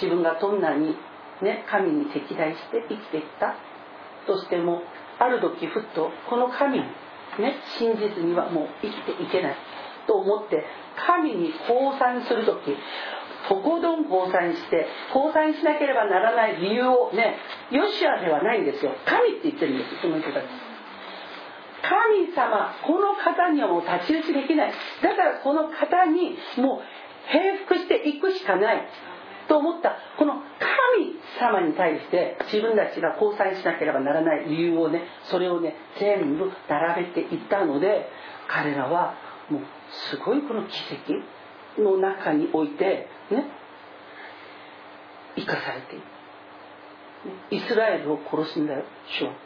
自分がどんなにね、神に敵対して生きてきたとしても、ある時ふっとこの神にね、信じずにはもう生きていけないと思って神に降参する時、とことん降参して降参しなければならない理由をね、ヨシュアではないんですよ。神って言ってるんですよ、その人たち。神様、この方にはもう太刀打ちできない。だからこの方にもう平服していくしかないと思ったこの神様に対して自分たちが降参しなければならない理由をね、それをね全部並べていったので、彼らはもうすごいこの奇跡の中においてね生かされている。イスラエルを殺すんだよ主は。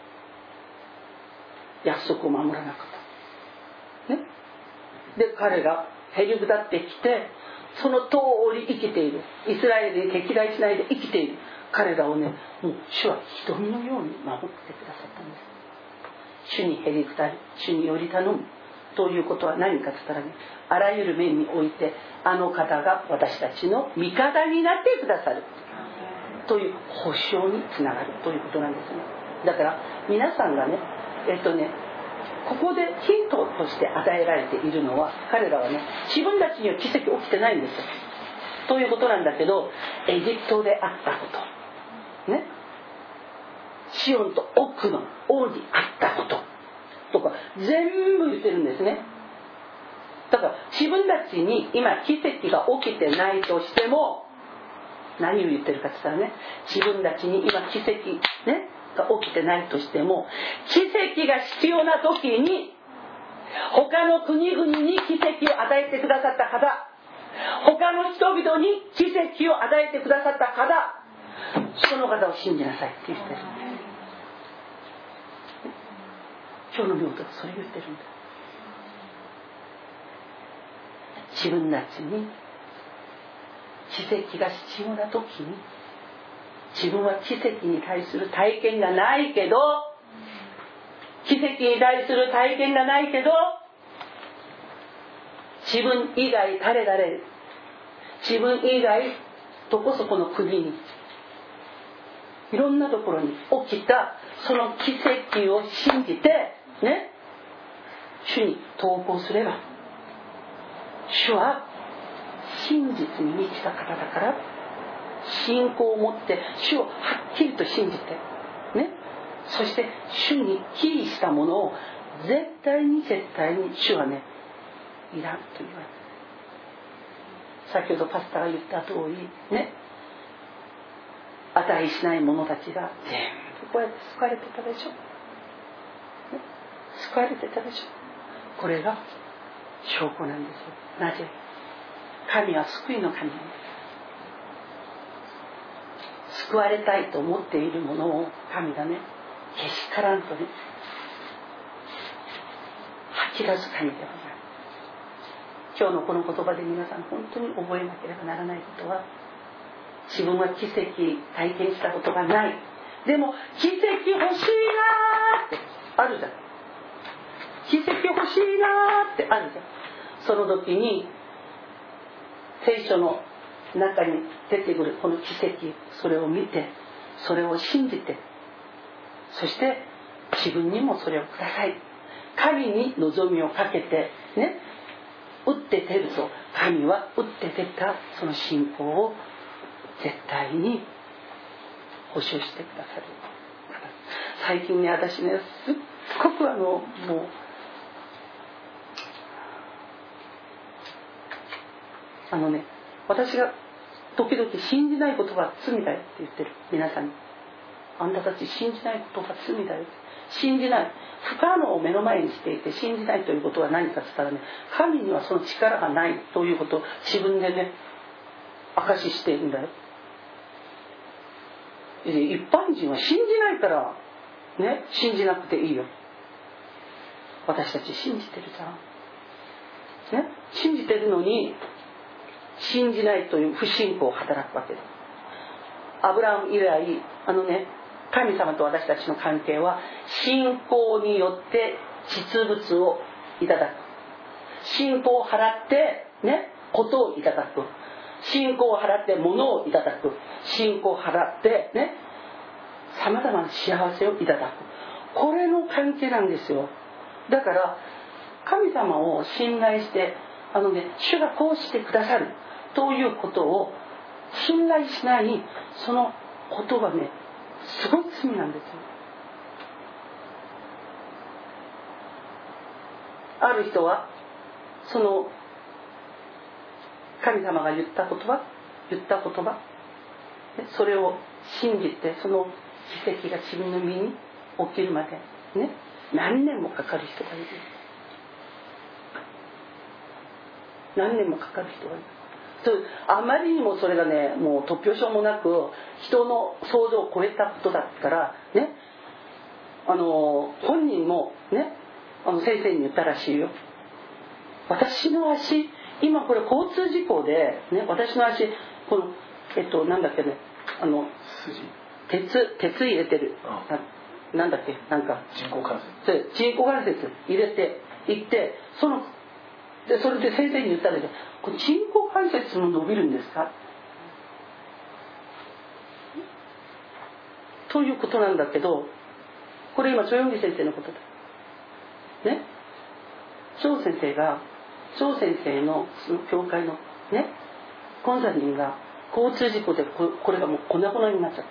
約束を守らなかったね。で彼がへり下ってきてその通り生きている、イスラエルに敵対しないで生きている彼らをね、もう主は瞳のように守ってくださったんです。主にへり下り、主により頼むということは何かと言ったらね、あらゆる面においてあの方が私たちの味方になってくださるという保証につながるということなんですね。だから皆さんがねえっとねここでヒントとして与えられているのは、彼らはね自分たちには奇跡起きてないんですよということなんだけど、エジプトであったことね、シオンと奥の王にあったこととか全部言ってるんですね。だから自分たちに今奇跡が起きてないとしても、何を言ってるかって言ったらね、自分たちに今奇跡ねが起きてないとしても、奇跡が必要な時に他の国々に奇跡を与えてくださった方、他の人々に奇跡を与えてくださった方、その方を信じなさいって言ってる。今日の御言葉それ言ってるんだ。自分たちに奇跡が必要な時に、自分は奇跡に対する体験がないけど、奇跡に対する体験がないけど、自分以外誰々、自分以外どこそこの国に、いろんなところに起きたその奇跡を信じてね、主に投稿すれば、主は真実に満ちた方だから、信仰を持って主をはっきりと信じてね、そして主に帰依したものを絶対に絶対に主はねいらんと言われる。先ほどパスタが言った通りね、値しない者たちが全部こうやって救われてたでしょ、ね、救われてたでしょ。これが証拠なんですよ。なぜ神は救いの神なんです。救われたいと思っているものを神がねけしからんとね吐き出す神ではない。今日のこの言葉で皆さん本当に覚えなければならないことは、自分は奇跡体験したことがない、でも奇跡欲しいなーってあるじゃん。奇跡欲しいなーってあるじゃん。その時に聖書の中に出てくるこの奇跡、それを見て、それを信じて、そして自分にもそれをください、神に望みをかけてね、打って出ると神は打って出たその信仰を絶対に保証してくださる。最近ね、私ねすっごくあのもうあのね私が時々信じないことが罪だよって言ってる皆さんに、 あんたたち信じないことが罪だよ。信じない、不可能を目の前にしていて信じないということは何かと言ったらね、神にはその力がないということを自分でね証ししているんだよ。一般人は信じないからね、信じなくていいよ。私たち信じてるじゃん、ね、信じてるのに信じないという不信仰を働くわけです。アブラハム以来、あのね、神様と私たちの関係は信仰によって実物をいただく、信仰を払ってね、ことをいただく、信仰を払って物をいただく、信仰を払ってね、さまざまな幸せをいただく、これの関係なんですよ。だから神様を信頼して、あのね、主がこうしてくださるということを信頼しない、そのことがね、すごい罪なんですよ。ある人はその神様が言った言葉言った言葉それを信じて、その奇跡が自分の身に起きるまでね、何年もかかる人がいる。何年もかかる人がいる。あまりにもそれがね、もう突拍子もなく人の想像を超えたことだったからね、あの本人もね、あの先生に言ったらしいよ。私の足、今これ交通事故でね、私の足、このえっとなんだっけね、あの鉄鉄入れてる、な, なんだっけ、なんか人工関節、 人工関節入れていって、そのでそれで先生に言ったら、これ人工関節も伸びるんですかということなんだけど、これ今チョヨンギ先生のことだね。チョウ先生がチョウ先生のその教会のね、コンサル人が交通事故で こ, これがもう粉々になっちゃった。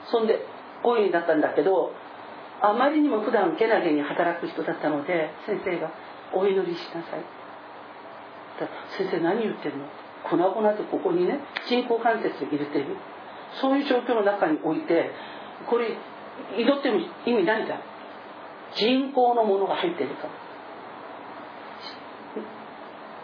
そんでこういう風になったんだけど、あまりにも普段けなげに働く人だったので、先生がお祈りしなさい。先生何言ってるの？粉々ってここにね、人工関節入れてる。そういう状況の中において、これ祈っても意味ないじゃん。人工のものが入ってるから。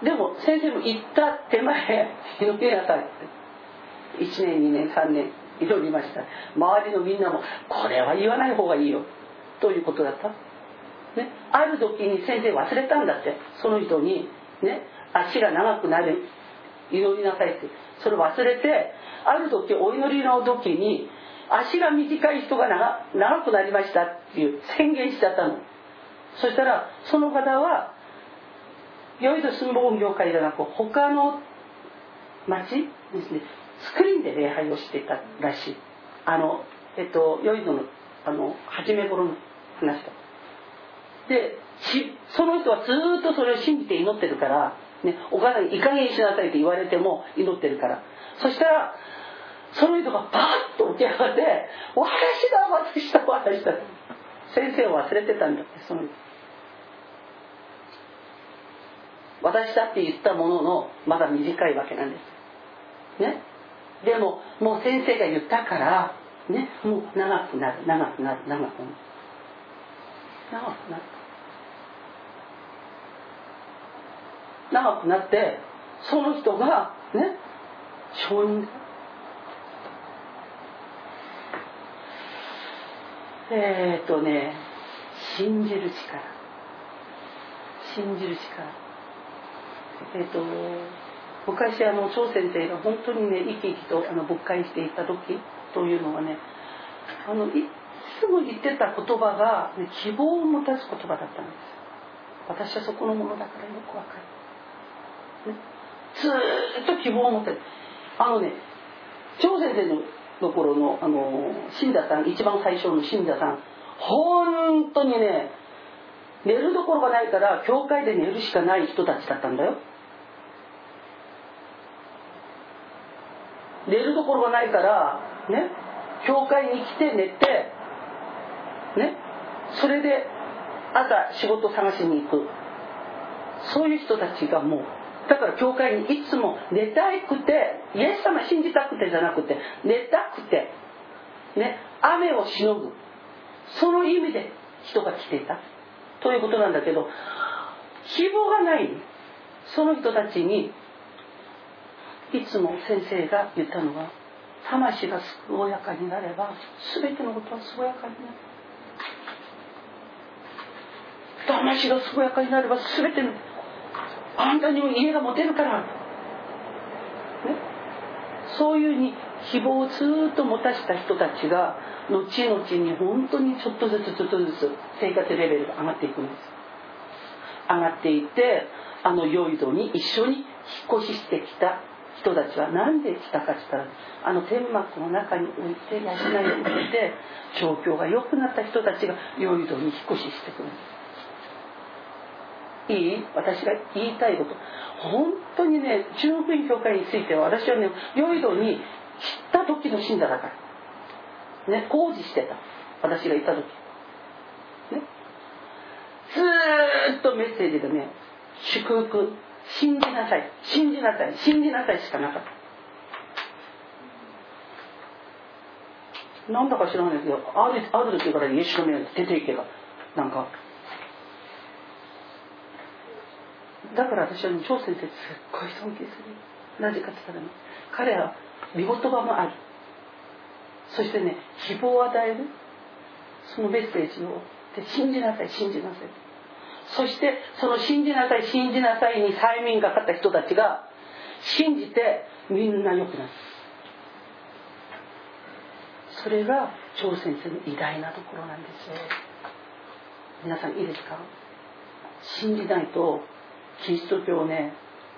でも先生も言った手前、祈りなさいって。いちねんにねんさんねん祈りました。周りのみんなもこれは言わない方がいいよということだったね。ある時に先生忘れたんだって。その人にね、足が長くなる祈りなさいって、それ忘れて、ある時お祈りの時に足が短い人が 長, 長くなりましたっていう宣言しちゃったの。そしたらその方はヨイドスンボーン業界じゃなく他の町ですね、スクリーンで礼拝をしていたらしい。あのえっとヨイドのあの初め頃の話だ。でその人はずっとそれを信じて祈ってるからね、お母さんにいい加減にしなさいって言われても祈ってるから。そしたらその人がパーッと起き上がって「私だ私だ私だ」先生を忘れてたんだって。その私だって言ったもののまだ短いわけなんですね。でももう先生が言ったからね、もう長くなる長くなる長くなる長くなる長くなって、その人がね承認。えーっとね信じる力信じる力えーっと昔あの張先生が本当にね生き生きとあの牧会していた時というのはね、あのいつも言ってた言葉が、ね、希望を持たす言葉だったんです。私はそこのものだからよくわかる、ね、ずーっと希望を持ってる。あのね張先生のところのあの信者さん、一番最初の信者さん、本当にね寝るどころがないから教会で寝るしかない人たちだったんだよ。寝るどころがないからね、教会に来て寝てね、それで朝仕事探しに行く、そういう人たちがもうだから教会にいつも寝たくて、イエス様信じたくてじゃなくて寝たくてね、雨をしのぐ、その意味で人が来ていたということなんだけど、希望がないその人たちにいつも先生が言ったのは、魂が健やかになれば全てのことは健やかになる。魂が健やかになれば全ての、あんたにも家が持てるから、ね、そういうに希望をずっと持たした人たちが後々に本当にちょっとずつちょっとずつ生活レベルが上がっていくんです。上がっていって、あのヨイドに一緒に引っ越ししてきた人たちは何で来たかって言ったら、あの天幕の中に置いて養いを受けて状況が良くなった人たちがヨイドに引っ越ししてくるんです。いい？私が言いたいこと、本当にね、中福音教会については私はね、ヨイドに来た時の信者だからね、工事してた、私がいた時ね、ずーっとメッセージでね、祝福、信じなさい、信じなさい、信じなさいしかなかった。なんだか知らないですけど、あるある時からイエスの目に出ていけば、なんかだから私はね、張先生すっごい尊敬する。なぜかって言ったらね、彼は御言葉もある、そしてね、希望を与える、そのメッセージをで、信じなさい、信じなさい、そしてその信じなさい、信じなさいに催眠がかった人たちが信じてみんな良くなる。それが張先生の偉大なところなんですよ。皆さんいいですか？信じないとキリスト教ね、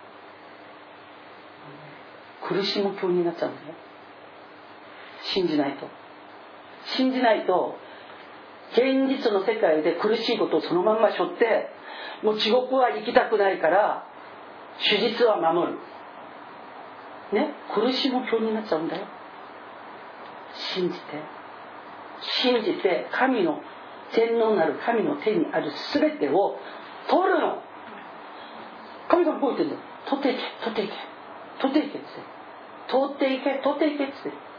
苦しむ教になっちゃうんだよ。信じないと信じないと現実の世界で苦しいことをそのまんま背負って、もう地獄は行きたくないから手術は守るね、苦しむ教になっちゃうんだよ。信じて信じて神の、天皇なる神の手にある全てを取るの。神がこう言ってるんだよ。取っていけ、取っていけ、取っていけって、取っていけ、取っていけって。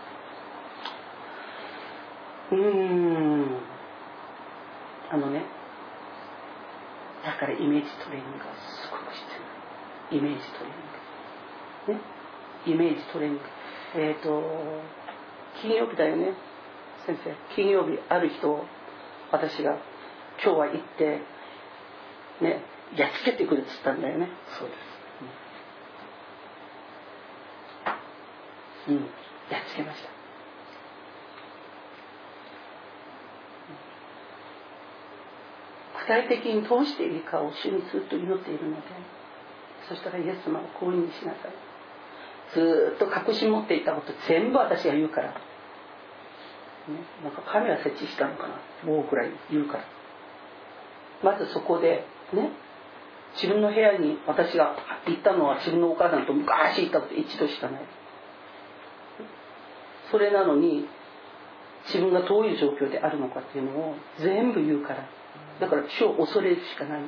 うーんあのね、だからイメージトレーニングがすごく必要。イメージトレーニングね、イメージトレーニング。えっ、ー、と金曜日だよね、先生。金曜日ある人を私が今日は行ってね、やっつけてくれって言ったんだよね。 そうです、 うん、うん、やっつけました。具体的にどうしていいかを主にずっと祈っているので、そしたらイエス様をこういうふうにしなさい。ずっと隠し持っていたこと全部私が言うから、ね、なんかカメラ設置したのかな、もうくらい言うから、まずそこでね、自分の部屋に私が行ったのは自分のお母さんと昔行ったこと一度しかない。それなのに自分がどういう状況であるのかっていうのを全部言うから、だから主を恐れるしかないんです。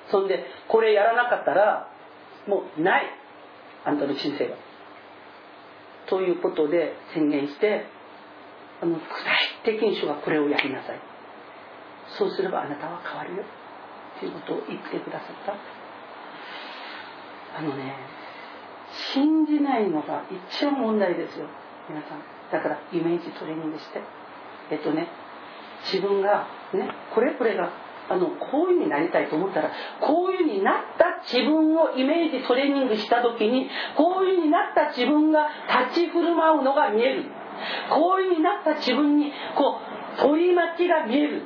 そんでこれやらなかったらもうない、あんたの人生がということで宣言して、あの具体的に主がこれをやりなさい、そうすればあなたは変わるよということを言ってくださった。あのね、信じないのが一番問題ですよ皆さん。だからイメージトレーニングして、えっとね自分がね、これこれがあのこういう風になりたいと思ったら、こういう風になった自分をイメージトレーニングした時に、こういう風になった自分が立ち振る舞うのが見える。こういう風になった自分にこう取り巻きが見える。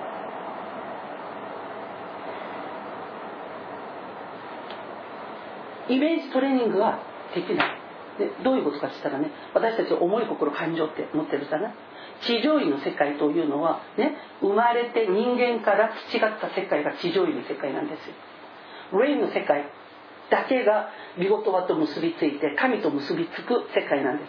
イメージトレーニングはできない。でどういうことかって言ったらね、私たち思い心感情って持ってるじゃない。地上位の世界というのはね、生まれて人間から培った世界が地上位の世界なんですよ。霊の世界だけが御言葉と結びついて神と結びつく世界なんです。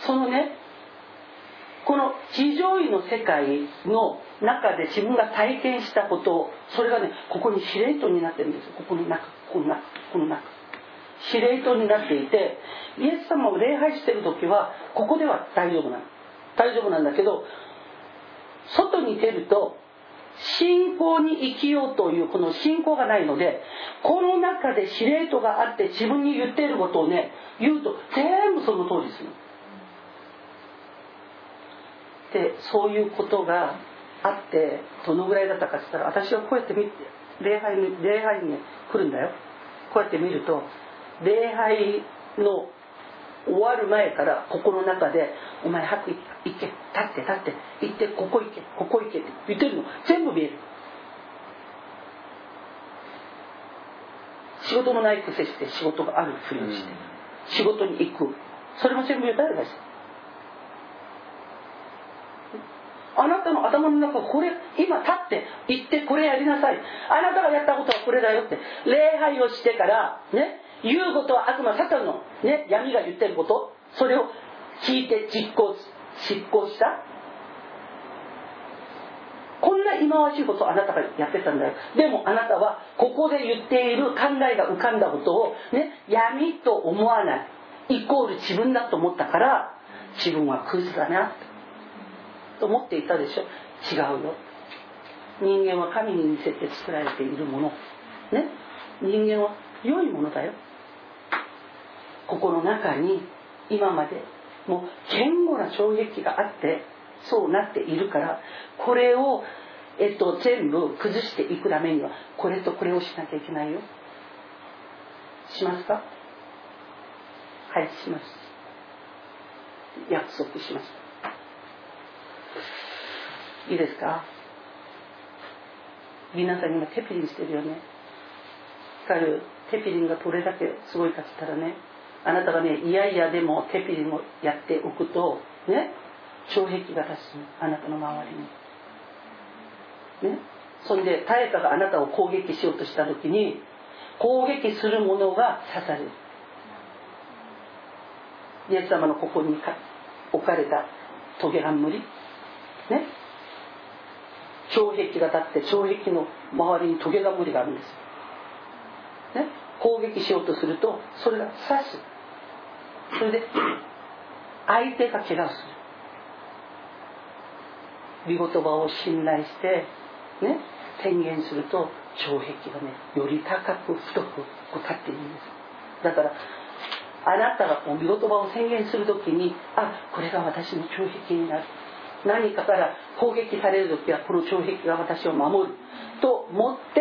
そのね、この地上位の世界の中で自分が体験したことを、それがね、ここに司令塔になってるんですよ。ここの中、この中、この中、司令塔になっていて、イエス様を礼拝してる時はここでは大丈夫なの。 大丈夫なんだけど、外に出ると信仰に生きようというこの信仰がないので、この中で司令塔があって自分に言っていることをね言うと全部その通りする。でそういうことがあって、どのぐらいだったかって言ったら、私はこうやって見て礼拝に礼拝に、ね、来るんだよ。こうやって見ると礼拝の終わる前から心の中で、お前早く行け、立って立って行って、ここ行けここ行けって言ってるの全部見える。仕事もないくせして仕事があるふりをして、仕事に行く、それも全部言ったらです。あなたの頭の中、これ今立って行ってこれやりなさい、あなたがやったことはこれだよって、礼拝をしてからね、言うことはあくまでサタンの、ね、闇が言ってること、それを聞いて実行執行した。こんな忌まわしいことをあなたがやってたんだよ。でもあなたはここで言っている考えが浮かんだことを、ね、闇と思わないイコール自分だと思ったから、自分はクズだなと思っていたでしょ。違うよ。人間は神に似せて作られているもの、ね、人間は良いものだよ。ここの中に今までもう堅固な障壁があってそうなっているから、これを、えっと、全部崩していくためにはこれとこれをしなきゃいけないよ。しますか？はい、します。約束します。いいですか？皆さん今テピリンしてるよね。彼テピリンがどれだけすごいかって言ったらね、あなたがね、いやいやでもテピリンをやっておくとね、障壁が立つ、あなたの周りにね。そんで誰かがあなたを攻撃しようとした時に、攻撃するものが刺される。イエス様のここに置かれたトゲが無理ね、障壁が立って、障壁の周りにトゲが無理があるんですね。攻撃しようとするとそれが刺す。それで相手が怪我をする。御言葉を信頼してね、宣言すると障壁がね、より高く太くこう立っているんです。だからあなたがこう御言葉を宣言するときに、あ、これが私の障壁になる、何かから攻撃されるときはこの障壁が私を守ると思って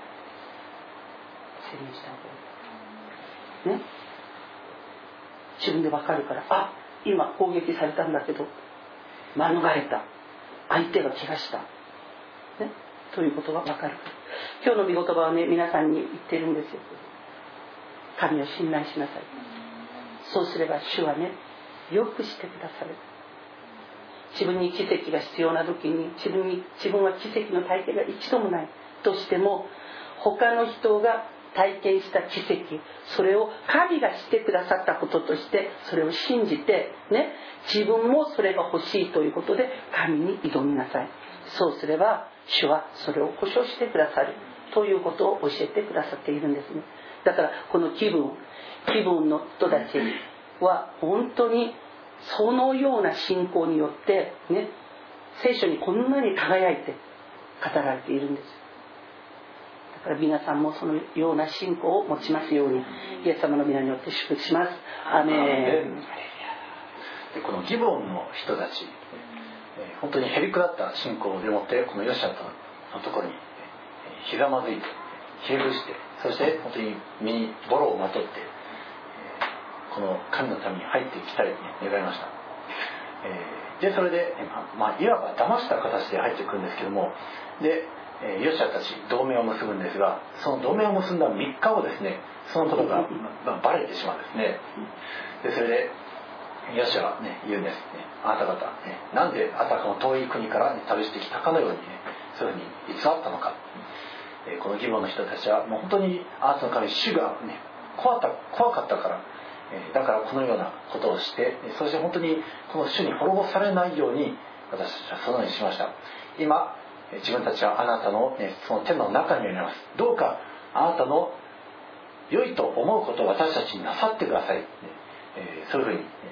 宣言したわけですね。自分で分かるから、あ、今攻撃されたんだけど免れた、相手が怪我した、ね、ということが分かる。今日の御言葉はね、皆さんに言ってるんですよ。神を信頼しなさい。そうすれば主はね、よくしてくださる。自分に奇跡が必要な時に、自分に自分は奇跡の体験が一度もないとしても、他の人が体験した奇跡、それを神がしてくださったこととしてそれを信じてね、自分もそれが欲しいということで神に挑みなさい。そうすれば主はそれを保証してくださるということを教えてくださっているんですね。だからこの気分気分の人たちは本当にそのような信仰によってね、聖書にこんなに輝いて語られているんです。だから皆さんもそのような信仰を持ちますように、イエス様の皆によって祝福します。アーメン。 でこのギボンの人たち、本当にへりくだった信仰でもってこのヨシャのところにひざまずいてひれ伏して、そして本当に身にボロをまとってこの神のために入っていきたいと願いました。でそれで、まあ、いわば騙した形で入ってくるんですけども、でヨシャたち同盟を結ぶんですが、その同盟を結んだみっかごですね、そのことがバレてしまうんですね。でそれでヨシャはね言うんですね、あなた方、ね、なんであたかも遠い国から、ね、旅してきたかのように、ね、そういうふうに偽ったのか。この義母の人たちはもう本当にあなたの神主が、ね、怖かった、怖かったから、だからこのようなことをして、そして本当にこの主に滅ぼされないように私たちはそのようにしました。今自分たちはあなたの、ね、その手の中にあります。どうかあなたの良いと思うことを私たちになさってください、えー、そういうふうに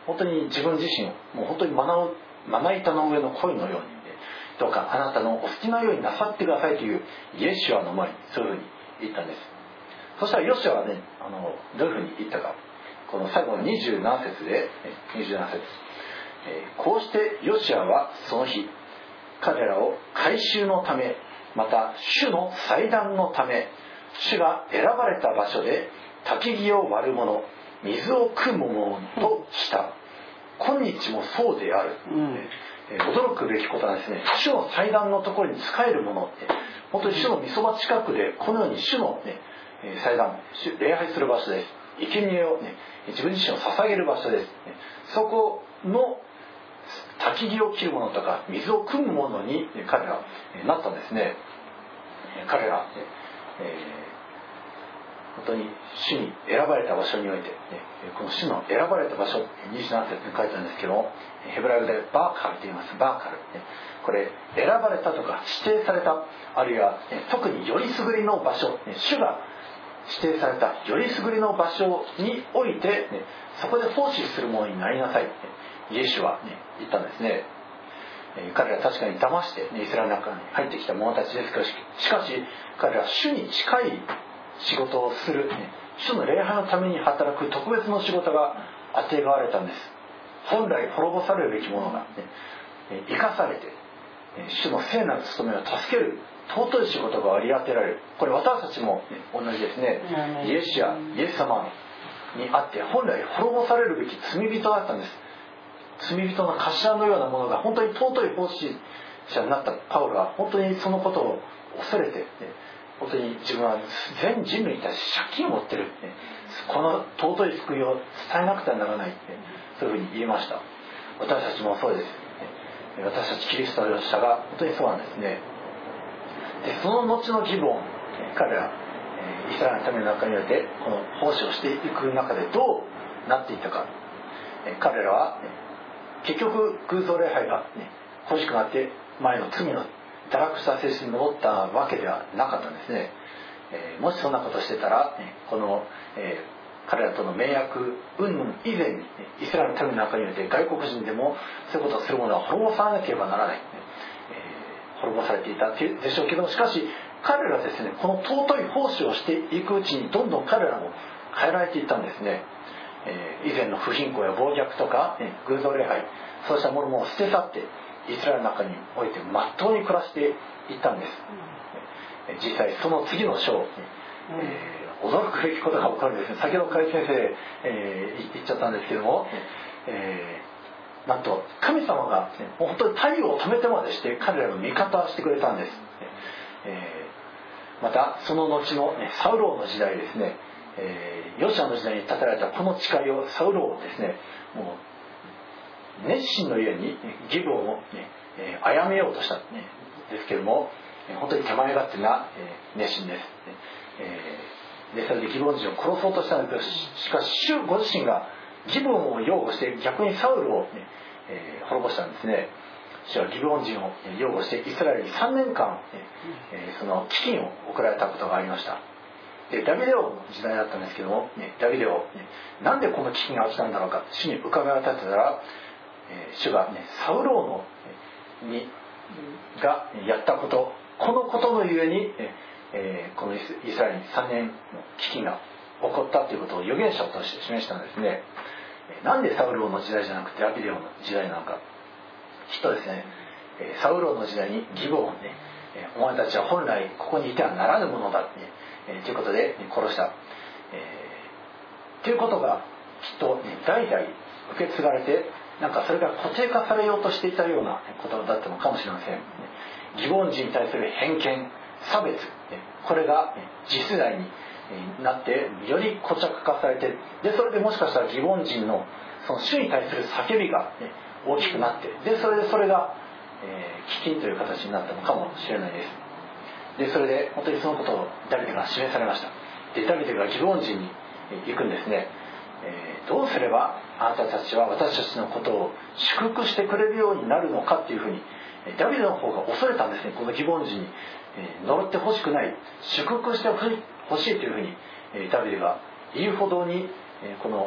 本当に自分自身をもう本当にまなまな板の上の鯉のように、どうかあなたのお好きなようになさってくださいというイエシュアの前にそういうふうに言ったんです。そしたらヨシュアはね、あのどういうふうに言ったか、この最後のにじゅうなな節でにじゅうなな節、えー、こうしてヨシュアはその日彼らを改宗のため、また主の祭壇のため、主が選ばれた場所で焚き木を割る者、水を汲む者とした。今日もそうである、うん、えー、驚くべきことはですね、主の祭壇のところに仕える者って、本当に主の御そば近くでこのように主の、ね、祭壇、礼拝する場所です。生贄を、ね、自分自身を捧げる場所です。そこの焚き木を切る者とか水を汲む者に彼らなったんですね。彼ら、えー、本当に主に選ばれた場所において、この主の選ばれた場所、にじゅうなな節に書いてあるんですけど、ヘブライ語でバーカルと言います。バーカル、これ選ばれたとか指定された、あるいは特によりすぐりの場所、主が指定されたよりすぐりの場所において、そこで奉仕する者になりなさい、イエシュは、ね、言ったんですね。彼らは確かに騙して、ね、イスラエルの中に入ってきた者たちですけど、しかし彼らは主に近い仕事をする、ね、主の礼拝のために働く特別の仕事が与えられたんです。本来滅ぼされるべきものが、ね、生かされて主の聖なる務めを助ける尊い仕事が割り当てられる。これ私たちも、ね、同じですね。イエスやイエス様にあって本来滅ぼされるべき罪人だったんです。罪人の頭のようなものが本当に尊い奉仕者になったパウロは本当にそのことを恐れて、ね、本当に自分は全人類に対して借金を持ってる、ね、この尊い救いを伝えなくてはならない、ね、そういうふうに言いました。私たちもそうです、ね、私たちキリストの者が本当にそうなんですね。でその後の義母、彼らイスラエルのための中においてこの奉仕をしていく中でどうなっていったか。彼らは結局偶像礼拝が、ね、欲しくなって前の罪の堕落した性質に戻ったわけではなかったんですね。えー、もしそんなことしてたら、ね、この、えー、彼らとの盟約云々以前に、ね、イスラエルの民の中において外国人でもそういうことをする者は滅ぼさなければならない、ねえー、滅ぼされていたでしょうけど、しかし彼らはですね、この尊い奉仕をしていくうちにどんどん彼らも変えられていったんですね。えー、以前の不貧困や暴虐とか、ね、偶像礼拝、そうしたものも捨て去ってイスラエルの中においてまっとうに暮らしていったんです。うん、実際その次の章、えー、驚くべきことが起こるんですね。先ほど海先生、えー、言っちゃったんですけども、えー、なんと神様が、ね、もう本当に太陽を止めてまでして彼らの味方をしてくれたんです。えー、またその後の、ね、サウローの時代ですね、えー、ヨシュアの時代に立てられたこの誓いをサウロをですね、もう熱心のゆえに義母を、ねえー、殺めようとした、ね、ですけれども、本当に手前勝手な、えー、熱心です、えー、でそれで義母人を殺そうとしたんですけど、しかし主ご自身が義母を擁護して逆にサウルを、ねえー、滅ぼしたんですね。主は義母人を擁護してイスラエルにさんねんかん、えー、その飢饉を送られたことがありました。でダビデ王の時代だったんですけども、ね、ダビデ王、ね、なんでこの飢饉が起きたんだろうか主に伺いを立てたら、えー、主が、ね、サウローの、ね、にがやったことこのことのゆえに、えー、このイスラエルにさんねんの飢饉が起こったということを預言者として示したんですね。なんでサウローの時代じゃなくてダビデ王の時代なのか。きっとですね、サウローの時代に義母をね、お前たちは本来ここにいてはならぬものだって、ね、えー、ということで殺した、えー、ということがきっと、ね、代々受け継がれて、なんかそれが固定化されようとしていたようなことだったのかもしれません。義母人に対する偏見、差別、これが次世代になってより固着化されて、でそれでもしかしたら義母人のその主に対する叫びが、ね、大きくなって、でそれでそれが、えー、飢饉という形になったのかもしれないです。でそれで本当にそのことをダビデが示されました。でダビデが義母人に行くんですね。えー、どうすればあなたたちは私たちのことを祝福してくれるようになるのかっていうふうにダビデの方が恐れたんですね。この義母人に呪ってほしくない、祝福してほしいというふうにダビデが言うほどにこの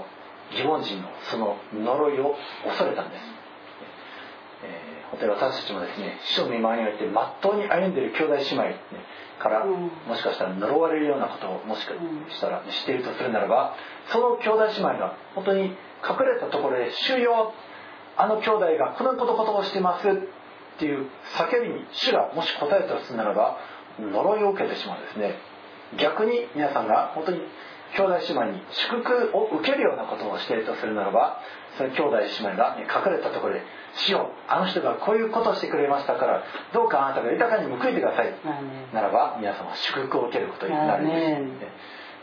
疑問人のその呪いを恐れたんです。えー、本当に私たちもですね、主の御前において真っ当に歩んでいる兄弟姉妹から、もしかしたら呪われるようなことをもしかしたらしているとするならば、その兄弟姉妹が本当に隠れたところで、主よ、あの兄弟がこのことことをしてますっていう叫びに主がもし答えたとするならば、呪いを受けてしまうんですね。逆に皆さんが本当に兄弟姉妹に祝福を受けるようなことをしているとするならば、その兄弟姉妹が隠れたところで、主よ、あの人がこういうことをしてくれましたから、どうかあなたが豊かに報いてくださいならば、皆さんは祝福を受けることになるんです。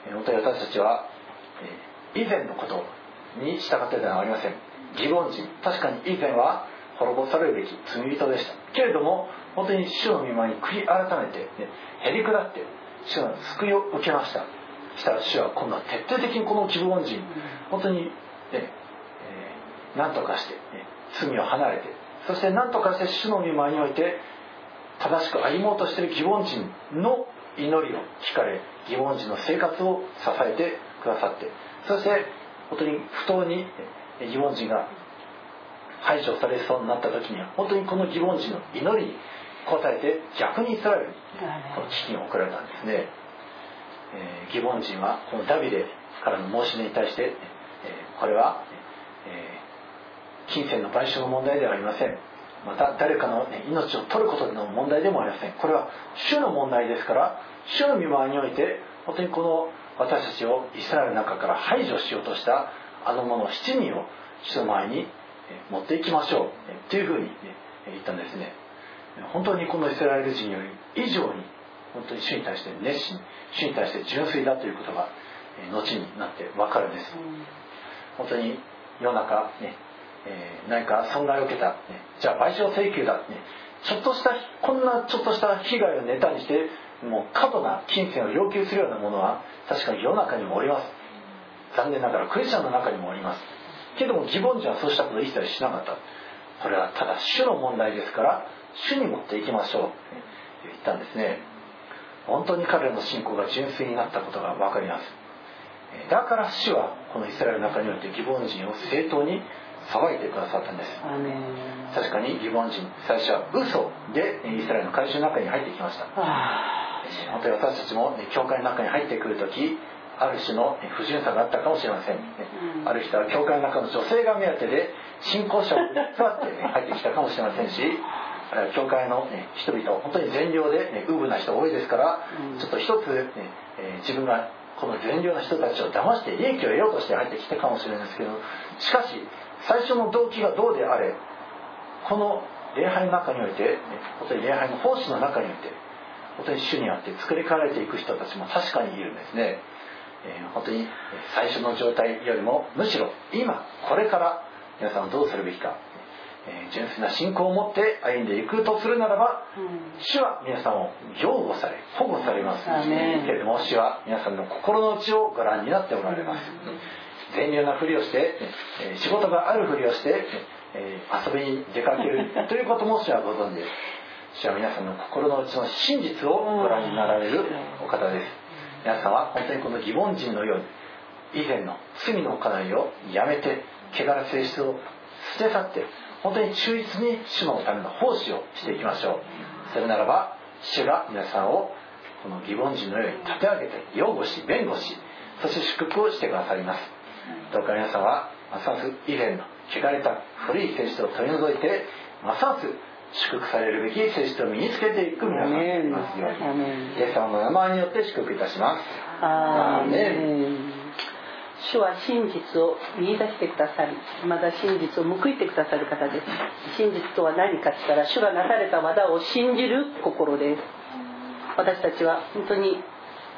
本当に私たちは以前のことに従っているのではありません。疑問人、確かに以前は滅ぼされるべき罪人でしたけれども、本当に主の御前に悔い改めて、ね、へり下って主の救いを受けました。したら主は今度は徹底的にこの疑問人、本当に、ねえー、何とかして、ね、罪を離れて、そして何とかして主の御前において正しく歩もうとしている疑問人の祈りを聞かれ、疑問人の生活を支えてくださって、そして本当に不当に疑問人が排除されそうになった時には、本当にこの疑問人の祈りに応えて、逆にイスラエルにこの飢饉を送られたんですね。えー、疑問人はこのダビデからの申し出に対して、えー、これは、えー、金銭の賠償の問題ではありません。また誰かの、ね、命を取ることの問題でもありません。これは主の問題ですから、主の御前において本当にこの私たちをイスラエルの中から排除しようとしたあの者しちにんを主の前に持っていきましょうというふうに、ね、言ったんですね。本当にこのイスラエル人より以上に本当に主に対して熱心、主に対して純粋だということが後になって分かるんです。本当に世の中、ねえー、何か損害を受けた、ね、じゃあ賠償請求だ、ね、ちょっとしたこんなちょっとした被害をネタにしてもう過度な金銭を要求するようなものは確かに世の中にもおります。残念ながらクリスチャンの中にもおりますけども、疑問人はそうしたことを一切しなかった。これはただ主の問題ですから主に持っていきましょうと言ったんですね。本当に彼らの信仰が純粋になったことが分かります。だから主はこのイスラエルの中において疑問人を正当に裁いてくださったんです。確かに疑問人、最初は嘘でイスラエルの会衆の中に入ってきました。本当に私たちも教会の中に入ってくるとき、ある種の不純さがあったかもしれません。ある人は教会の中の女性が目当てで信仰者を座って入ってきたかもしれませんし、教会の、ね、人々本当に善良で、ね、ウブな人多いですから、うん、ちょっと一つ、ねえー、自分がこの善良な人たちを騙して利益を得ようとして入ってきたかもしれないですけど、しかし最初の動機がどうであれ、この礼拝の中において、ね、本当に礼拝の奉仕の中において本当に主にあって作り変えられていく人たちも確かにいるんですね。えー、本当に最初の状態よりもむしろ今これから皆さんはどうするべきか、えー、純粋な信仰を持って歩んでいくとするならば、うん、主は皆さんを擁護され保護されますけれども、主は皆さんの心の内をご覧になっておられます。善良なふりをして、えー、仕事があるふりをして、えー、遊びに出かけるということも主はご存知です。主は皆さんの心の内の真実をご覧になられるお方です。皆さんは本当にこの疑問人のように以前の罪の行いをやめて、汚ら性質を捨て去って本当に忠実に主のための奉仕をしていきましょう。それならば主が皆さんをこの疑問人のように立て上げて擁護し弁護し、そして祝福をしてくださります。どうか皆さんはますます以前の汚れた古い性質を取り除いて、ますます祝福されるべき性質を身につけていく皆さんになりますように、イエス様の名前によって祝福いたします。 アーメン。主は真実を見出してくださり、まだ真実を報いてくださる方です。真実とは何かと言ったら、主がなされた技を信じる心です。私たちは本当に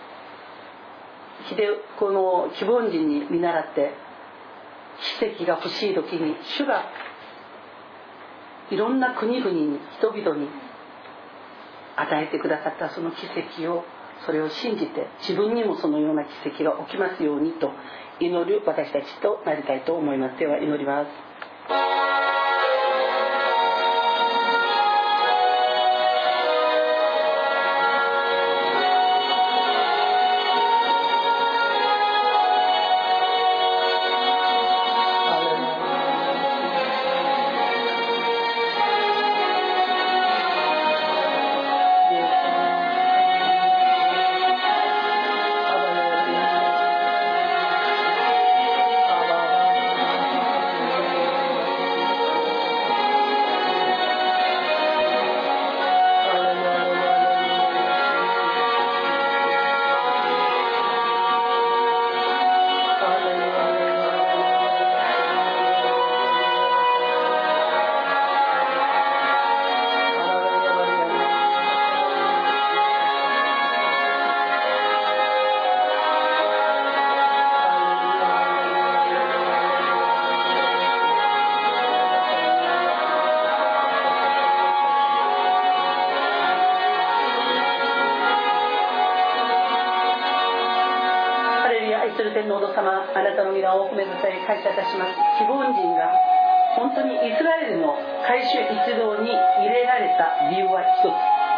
この希望人に見習って奇跡が欲しい時に、主がいろんな国々に人々に与えてくださったその奇跡を、それを信じて自分にもそのような奇跡が起きますようにと祈る私たちとなりたいと思います。では祈ります。 様、あなたの皆を褒めたたえ感謝いたします。希望人が本当にイスラエルの改宗一同に入れられた理由は一つ、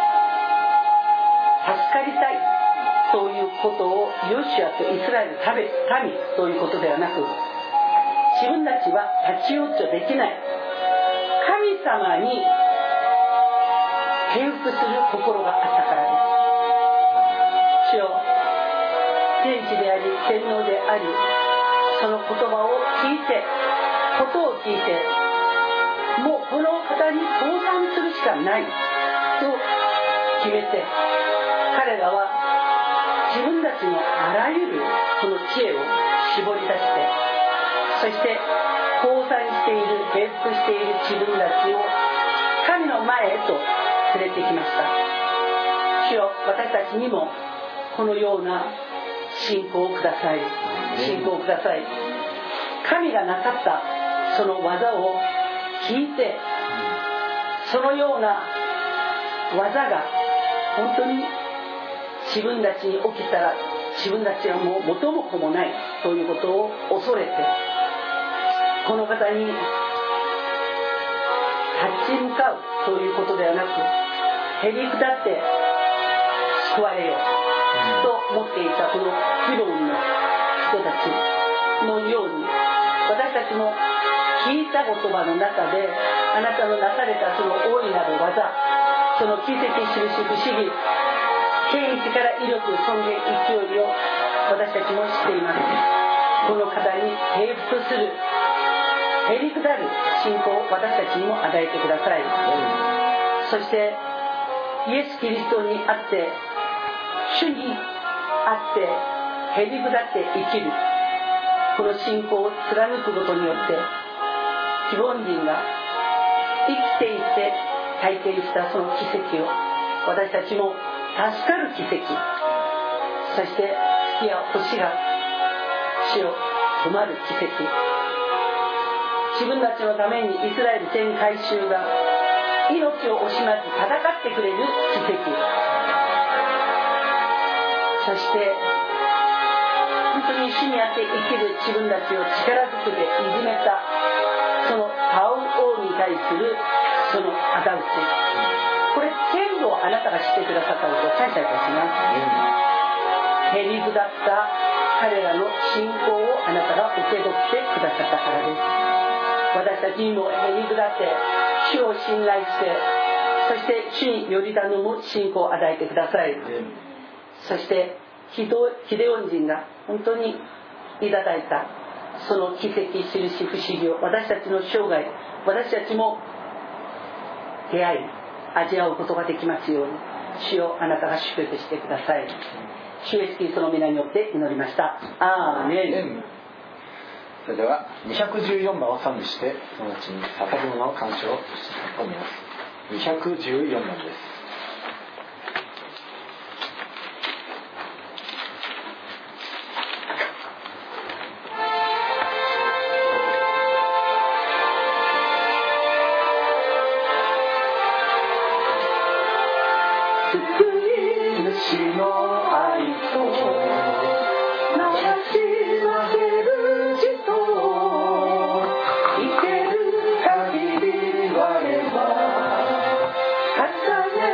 助かりたいということをヨシュアとイスラエル食べ民ということではなく、自分たちは立ち往生できない、神様に敬服する心があったからです。主よ、天使であり天皇であり、その言葉を聞いて、ことを聞いて、もうこの方に降参するしかないと決めて、彼らは自分たちのあらゆるこの知恵を絞り出して、そして降参している、敬服している自分たちを神の前へと連れてきました。主よ、私たちにもこのような信仰をください。信仰をください。神がなかったその技を聞いて、そのような技が本当に自分たちに起きたら、自分たちはもう元も子もないということを恐れて、この方に立ち向かうということではなく、へり下って救われようと思っていたこのヒロンの人たちのように、私たちも聞いた言葉の中で、あなたのなされたその大いなる技、その奇跡、印、不思議、権威、力、威力、尊厳、勢いを私たちも知っています。この方に敬服する、へり下る信仰を私たちにも与えてください。そしてイエス・キリストにあって、主にあってへり下って生きる、この信仰を貫くことによって、非凡人が生きていって体験したその奇跡を私たちも助かる奇跡、そして月や星が死を止まる奇跡、自分たちのためにイスラエル全改宗が命を惜しまず戦ってくれる奇跡、そして本当に主にあって生きる自分たちを力ずくでいじめたそのパウ王に対するその仇討ち、これ全部をあなたが知ってくださったことを感謝いたします。へり下った彼らの信仰をあなたが受け取ってくださったからです。私たちにもへり下って主を信頼して、そして主により頼む信仰を与えてください。そしてヒデオン人が本当にいただいたその奇跡、印、不思議を私たちの生涯、私たちも出会い味わうことができますように、主をあなたが祝福してください。主イエスキリストの皆によって祈りました。アーメン。 それではにひゃくじゅうよんばんを賛美して、そのうちに捧げ物を鑑賞してみます。にひゃくじゅうよんばんです。 重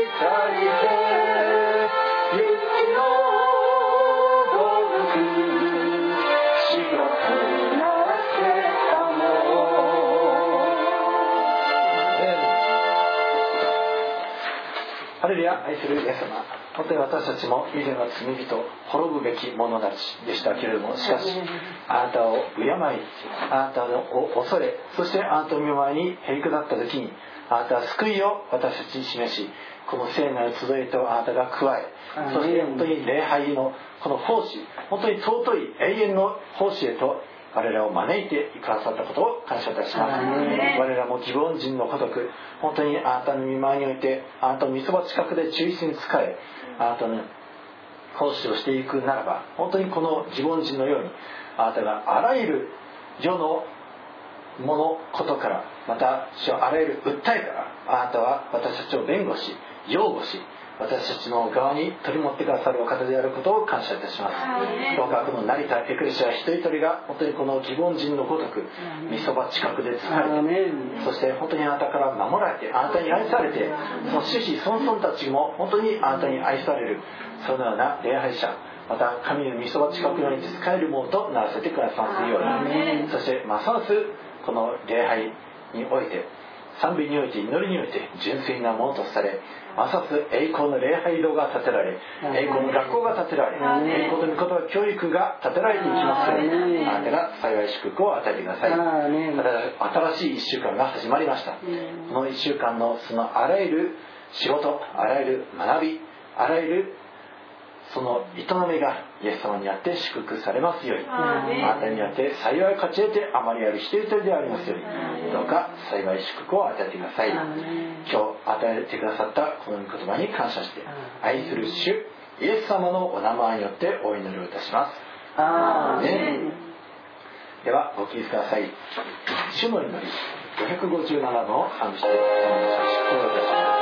ハレルヤ、愛するイエス様、本当に私たちも以前は罪人、滅ぶべき者たちでしたけれども、しかしあなたを敬い、あなたを恐れ、そしてあなたの御前にへりくだった時に、あなたは救いを私たちに示し、この聖なる集いとあなたが加え、そして本当に礼拝のこの奉仕、本当に尊い永遠の奉仕へと我らを招いてくださったことを感謝いたします。我らも義凡人のごとく、本当にあなたの御前において、あなたの御そば近くで忠実に仕え、あなたの奉仕をしていくならば、本当にこの義凡人のように、あなたがあらゆる世のものことから、またあらゆる訴えから、あなたは私たちを弁護し、擁護し、私たちの側に取り持ってくださるお方であることを感謝いたします。どうかこの成田エクレシア一人一人が本当にこの義凡人のごとく御そば近くで仕えて、そして本当にあなたから守られて、あなたに愛されて、その子々孫々たちも本当にあなたに愛される、そのような礼拝者、また神の御そば近くに仕えるものとならせてくださますように、そしてますますこの礼拝において、賛美において、祈りにおいて純粋なものとされ、ますます栄光の礼拝堂が建てられ、栄光の学校が建てられ、栄光の御言葉教育が建てられていきますように、あなたが幸い祝福を与えてください。また新しいいっしゅうかんが始まりました。このいっしゅうかんのそのあらゆる仕事、あらゆる学び、あらゆるその営みがイエス様にあって祝福されますように、あなたにあって幸い勝ち得て余りある一人一人でありますように、どうか幸い祝福を与えてください。今日与えてくださったこの御言葉に感謝して、愛する主イエス様のお名前によってお祈りをいたします。アーメン。ではご起立ください。主の祈りごひゃくごじゅうななばんを賛美してお願いいたします。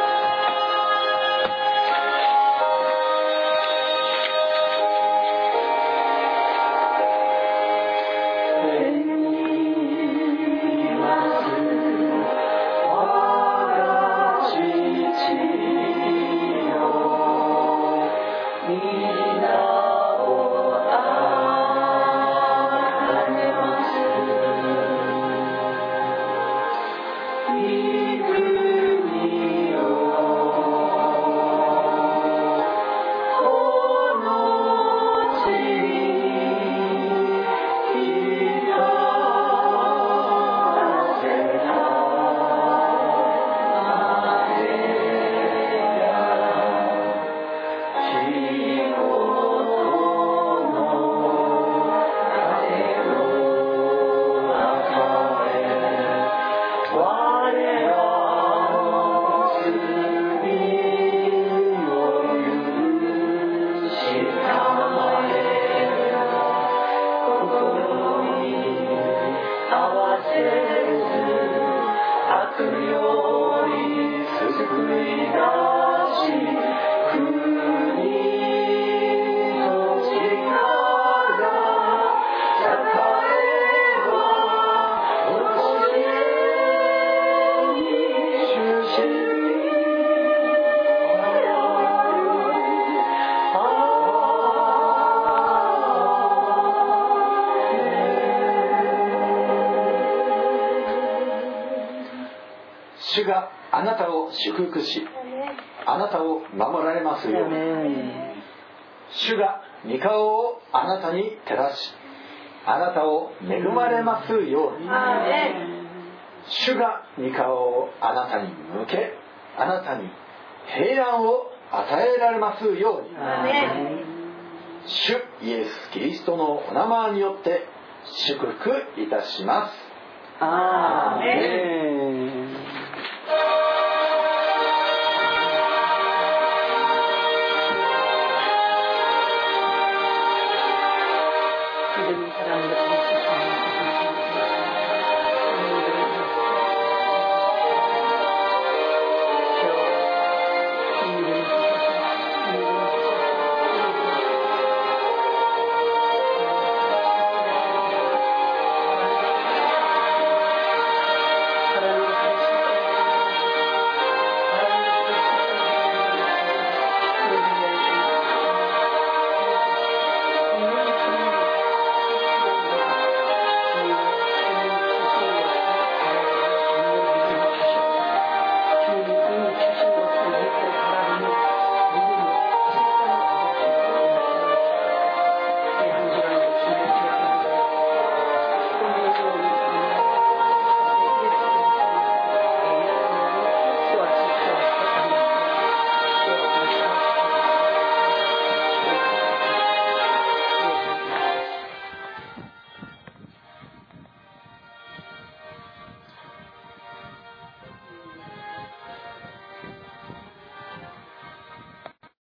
主があなたを祝福し、あなたを守られますように。主が御顔をあなたに照らし、あなたを恵まれますように。主が御顔をあなたに向け、あなたに平安を与えられますように。主イエス・キリストのお名前によって祝福いたします。アーメン。